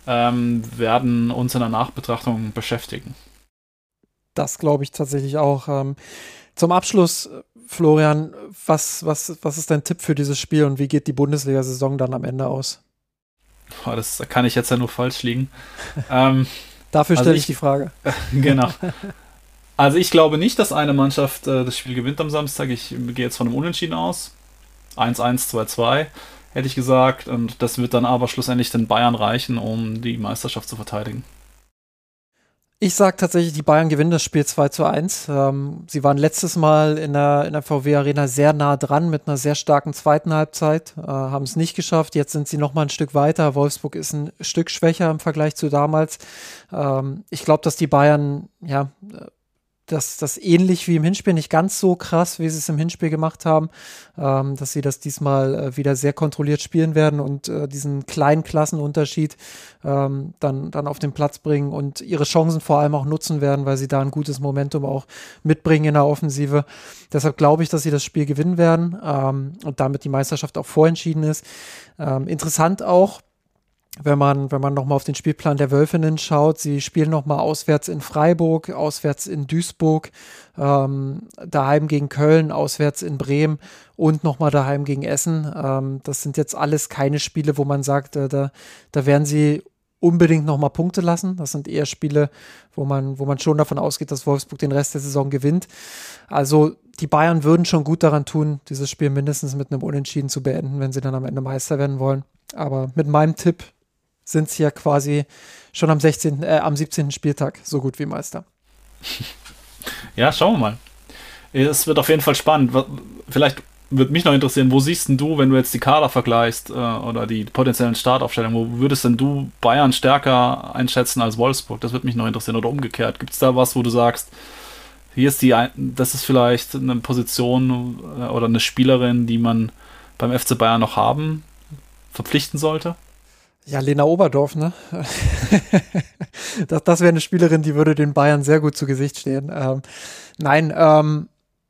werden uns in der Nachbetrachtung beschäftigen. Das glaube ich tatsächlich auch. Zum Abschluss, Florian, was ist dein Tipp für dieses Spiel und wie geht die Bundesliga-Saison dann am Ende aus? Das kann ich jetzt ja nur falsch liegen. Dafür stelle ich die Frage. Genau. Also ich glaube nicht, dass eine Mannschaft das Spiel gewinnt am Samstag. Ich gehe jetzt von einem Unentschieden aus. 1-1, 2-2, hätte ich gesagt. Und das wird dann aber schlussendlich den Bayern reichen, um die Meisterschaft zu verteidigen. Ich sage tatsächlich, die Bayern gewinnen das Spiel 2-1. Sie waren letztes Mal in der VW Arena sehr nah dran mit einer sehr starken zweiten Halbzeit, haben es nicht geschafft. Jetzt sind sie noch mal ein Stück weiter. Wolfsburg ist ein Stück schwächer im Vergleich zu damals. Ich glaube, dass die Bayern, das ähnlich wie im Hinspiel, nicht ganz so krass, wie sie es im Hinspiel gemacht haben, dass sie das diesmal wieder sehr kontrolliert spielen werden und diesen kleinen Klassenunterschied dann auf den Platz bringen und ihre Chancen vor allem auch nutzen werden, weil sie da ein gutes Momentum auch mitbringen in der Offensive. Deshalb glaube ich, dass sie das Spiel gewinnen werden und damit die Meisterschaft auch vorentschieden ist. Interessant auch, wenn man nochmal auf den Spielplan der Wölfinnen schaut, sie spielen nochmal auswärts in Freiburg, auswärts in Duisburg, daheim gegen Köln, auswärts in Bremen und nochmal daheim gegen Essen. Das sind jetzt alles keine Spiele, wo man sagt, da werden sie unbedingt nochmal Punkte lassen. Das sind eher Spiele, wo man schon davon ausgeht, dass Wolfsburg den Rest der Saison gewinnt. Also die Bayern würden schon gut daran tun, dieses Spiel mindestens mit einem Unentschieden zu beenden, wenn sie dann am Ende Meister werden wollen. Aber mit meinem Tipp sind sie ja quasi schon am 17. Spieltag so gut wie Meister. Ja, schauen wir mal. Es wird auf jeden Fall spannend. Vielleicht würde mich noch interessieren, wo siehst denn du, wenn du jetzt die Kader vergleichst oder die potenziellen Startaufstellungen, wo würdest denn du Bayern stärker einschätzen als Wolfsburg? Das würde mich noch interessieren. Oder umgekehrt. Gibt es da was, wo du sagst, das ist vielleicht eine Position oder eine Spielerin, die man beim FC Bayern noch verpflichten sollte? Ja, Lena Oberdorf, ne? Das wäre eine Spielerin, die würde den Bayern sehr gut zu Gesicht stehen. Nein,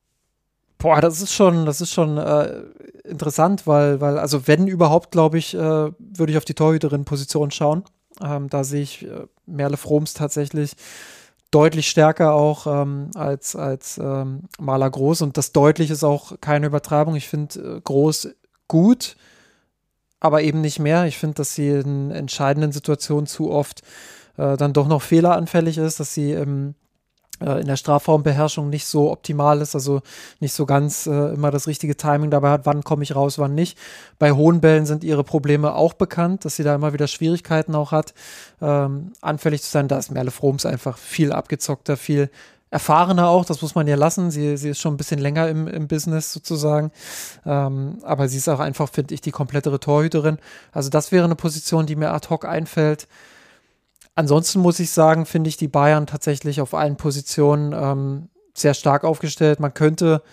das ist schon interessant, weil also wenn überhaupt, glaube ich, würde ich auf die Torhüterin-Position schauen. Da sehe ich Merle Froms tatsächlich deutlich stärker auch als Marla Groß, und das deutlich ist auch keine Übertreibung. Ich finde Groß gut, aber eben nicht mehr. Ich finde, dass sie in entscheidenden Situationen zu oft dann doch noch fehleranfällig ist, dass sie in der Strafraumbeherrschung nicht so optimal ist, also nicht so ganz immer das richtige Timing dabei hat, wann komme ich raus, wann nicht. Bei hohen Bällen sind ihre Probleme auch bekannt, dass sie da immer wieder Schwierigkeiten auch hat, anfällig zu sein. Da ist Merle Froms einfach viel abgezockter, viel erfahrener auch, das muss man ihr lassen. Sie ist schon ein bisschen länger im Business sozusagen, aber sie ist auch einfach, finde ich, die komplettere Torhüterin. Also das wäre eine Position, die mir ad hoc einfällt. Ansonsten muss ich sagen, finde ich die Bayern tatsächlich auf allen Positionen sehr stark aufgestellt. Man könnte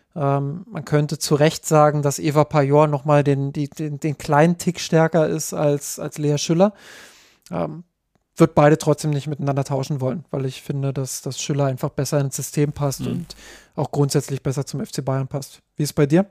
zu Recht sagen, dass Eva Pajor nochmal den kleinen Tick stärker ist als Lea Schüller. Wird beide trotzdem nicht miteinander tauschen wollen, weil ich finde, dass Schüller einfach besser ins System passt und auch grundsätzlich besser zum FC Bayern passt. Wie ist es bei dir?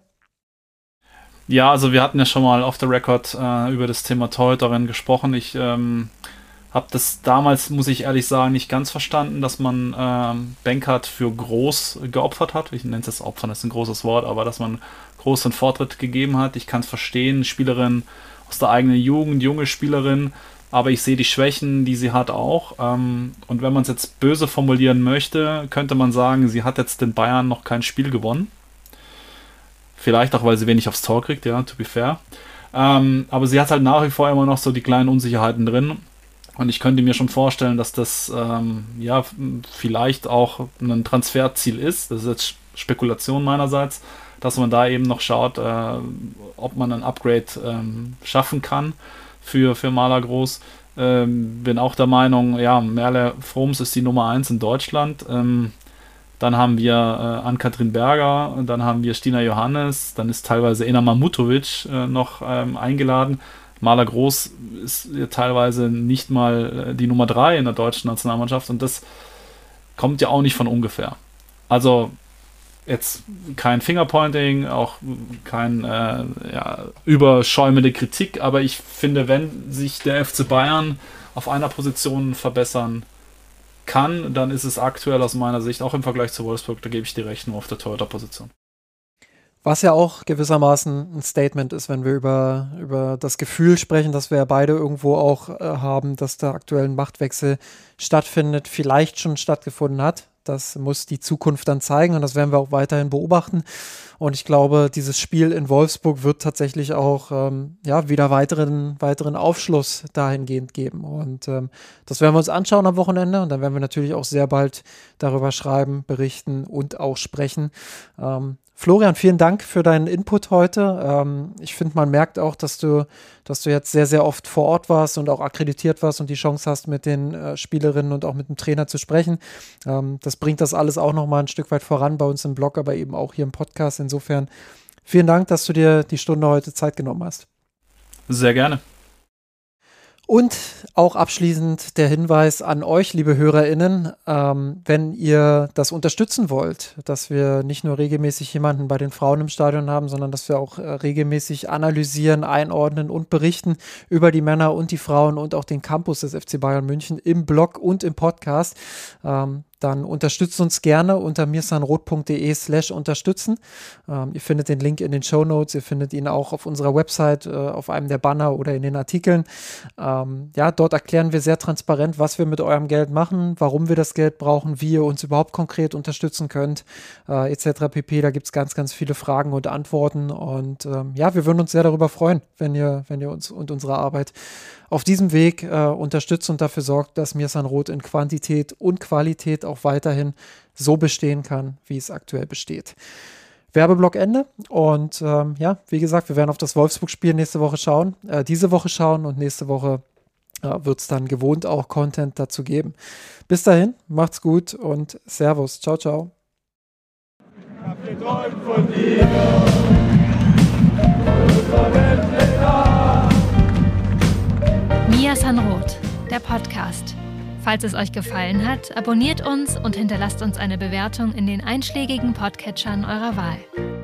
Ja, also wir hatten ja schon mal off the record über das Thema Torhüterin gesprochen. Ich habe das damals, muss ich ehrlich sagen, nicht ganz verstanden, dass man Benkert für Groß geopfert hat. Ich nenne es jetzt Opfern, das ist ein großes Wort, aber dass man Groß einen Vortritt gegeben hat. Ich kann es verstehen, Spielerin aus der eigenen Jugend, junge Spielerin, aber ich sehe die Schwächen, die sie hat auch. Und wenn man es jetzt böse formulieren möchte, könnte man sagen, sie hat jetzt den Bayern noch kein Spiel gewonnen. Vielleicht auch, weil sie wenig aufs Tor kriegt, ja, to be fair. Aber sie hat halt nach wie vor immer noch so die kleinen Unsicherheiten drin. Und ich könnte mir schon vorstellen, dass das vielleicht auch ein Transferziel ist. Das ist jetzt Spekulation meinerseits, dass man da eben noch schaut, ob man ein Upgrade schaffen kann für Marla Groß. Bin auch der Meinung, ja, Merle Froms ist die Nummer 1 in Deutschland. Dann haben wir Ann-Kathrin Berger, dann haben wir Stina Johannes, dann ist teilweise Ena Mamutovic noch eingeladen. Marla Groß ist ja teilweise nicht mal die Nummer 3 in der deutschen Nationalmannschaft, und das kommt ja auch nicht von ungefähr. Also jetzt kein Fingerpointing, auch kein überschäumende Kritik, aber ich finde, wenn sich der FC Bayern auf einer Position verbessern kann, dann ist es aktuell aus meiner Sicht, auch im Vergleich zu Wolfsburg, da gebe ich dir recht, nur auf der Torhüter-Position. Was ja auch gewissermaßen ein Statement ist, wenn wir über das Gefühl sprechen, dass wir ja beide irgendwo auch haben, dass der aktuelle Machtwechsel stattfindet, vielleicht schon stattgefunden hat. Das muss die Zukunft dann zeigen, und das werden wir auch weiterhin beobachten. Und ich glaube, dieses Spiel in Wolfsburg wird tatsächlich auch wieder weiteren Aufschluss dahingehend geben. Und das werden wir uns anschauen am Wochenende, und dann werden wir natürlich auch sehr bald darüber schreiben, berichten und auch sprechen. Florian, vielen Dank für deinen Input heute. Ich finde, man merkt auch, dass du jetzt sehr, sehr oft vor Ort warst und auch akkreditiert warst und die Chance hast, mit den Spielerinnen und auch mit dem Trainer zu sprechen. Das bringt das alles auch nochmal ein Stück weit voran bei uns im Blog, aber eben auch hier im Podcast. Insofern vielen Dank, dass du dir die Stunde heute Zeit genommen hast. Sehr gerne. Und auch abschließend der Hinweis an euch, liebe HörerInnen, wenn ihr das unterstützen wollt, dass wir nicht nur regelmäßig jemanden bei den Frauen im Stadion haben, sondern dass wir auch regelmäßig analysieren, einordnen und berichten über die Männer und die Frauen und auch den Campus des FC Bayern München im Blog und im Podcast, dann unterstützt uns gerne unter mirsanroth.de/unterstützen. Ihr findet den Link in den Shownotes, ihr findet ihn auch auf unserer Website, auf einem der Banner oder in den Artikeln. Dort erklären wir sehr transparent, was wir mit eurem Geld machen, warum wir das Geld brauchen, wie ihr uns überhaupt konkret unterstützen könnt, etc. pp. Da gibt es ganz, ganz viele Fragen und Antworten und wir würden uns sehr darüber freuen, wenn ihr uns und unsere Arbeit auf diesem Weg unterstützt und dafür sorgt, dass Mir Sanroth in Quantität und Qualität auch weiterhin so bestehen kann, wie es aktuell besteht. Werbeblock Ende und wie gesagt, wir werden auf das Wolfsburg-Spiel diese Woche schauen und nächste Woche wird es dann gewohnt auch Content dazu geben. Bis dahin, macht's gut und Servus. Ciao, ciao. Ich hab geträumt von dir. Mir Sanroth, der Podcast. Falls es euch gefallen hat, abonniert uns und hinterlasst uns eine Bewertung in den einschlägigen Podcatchern eurer Wahl.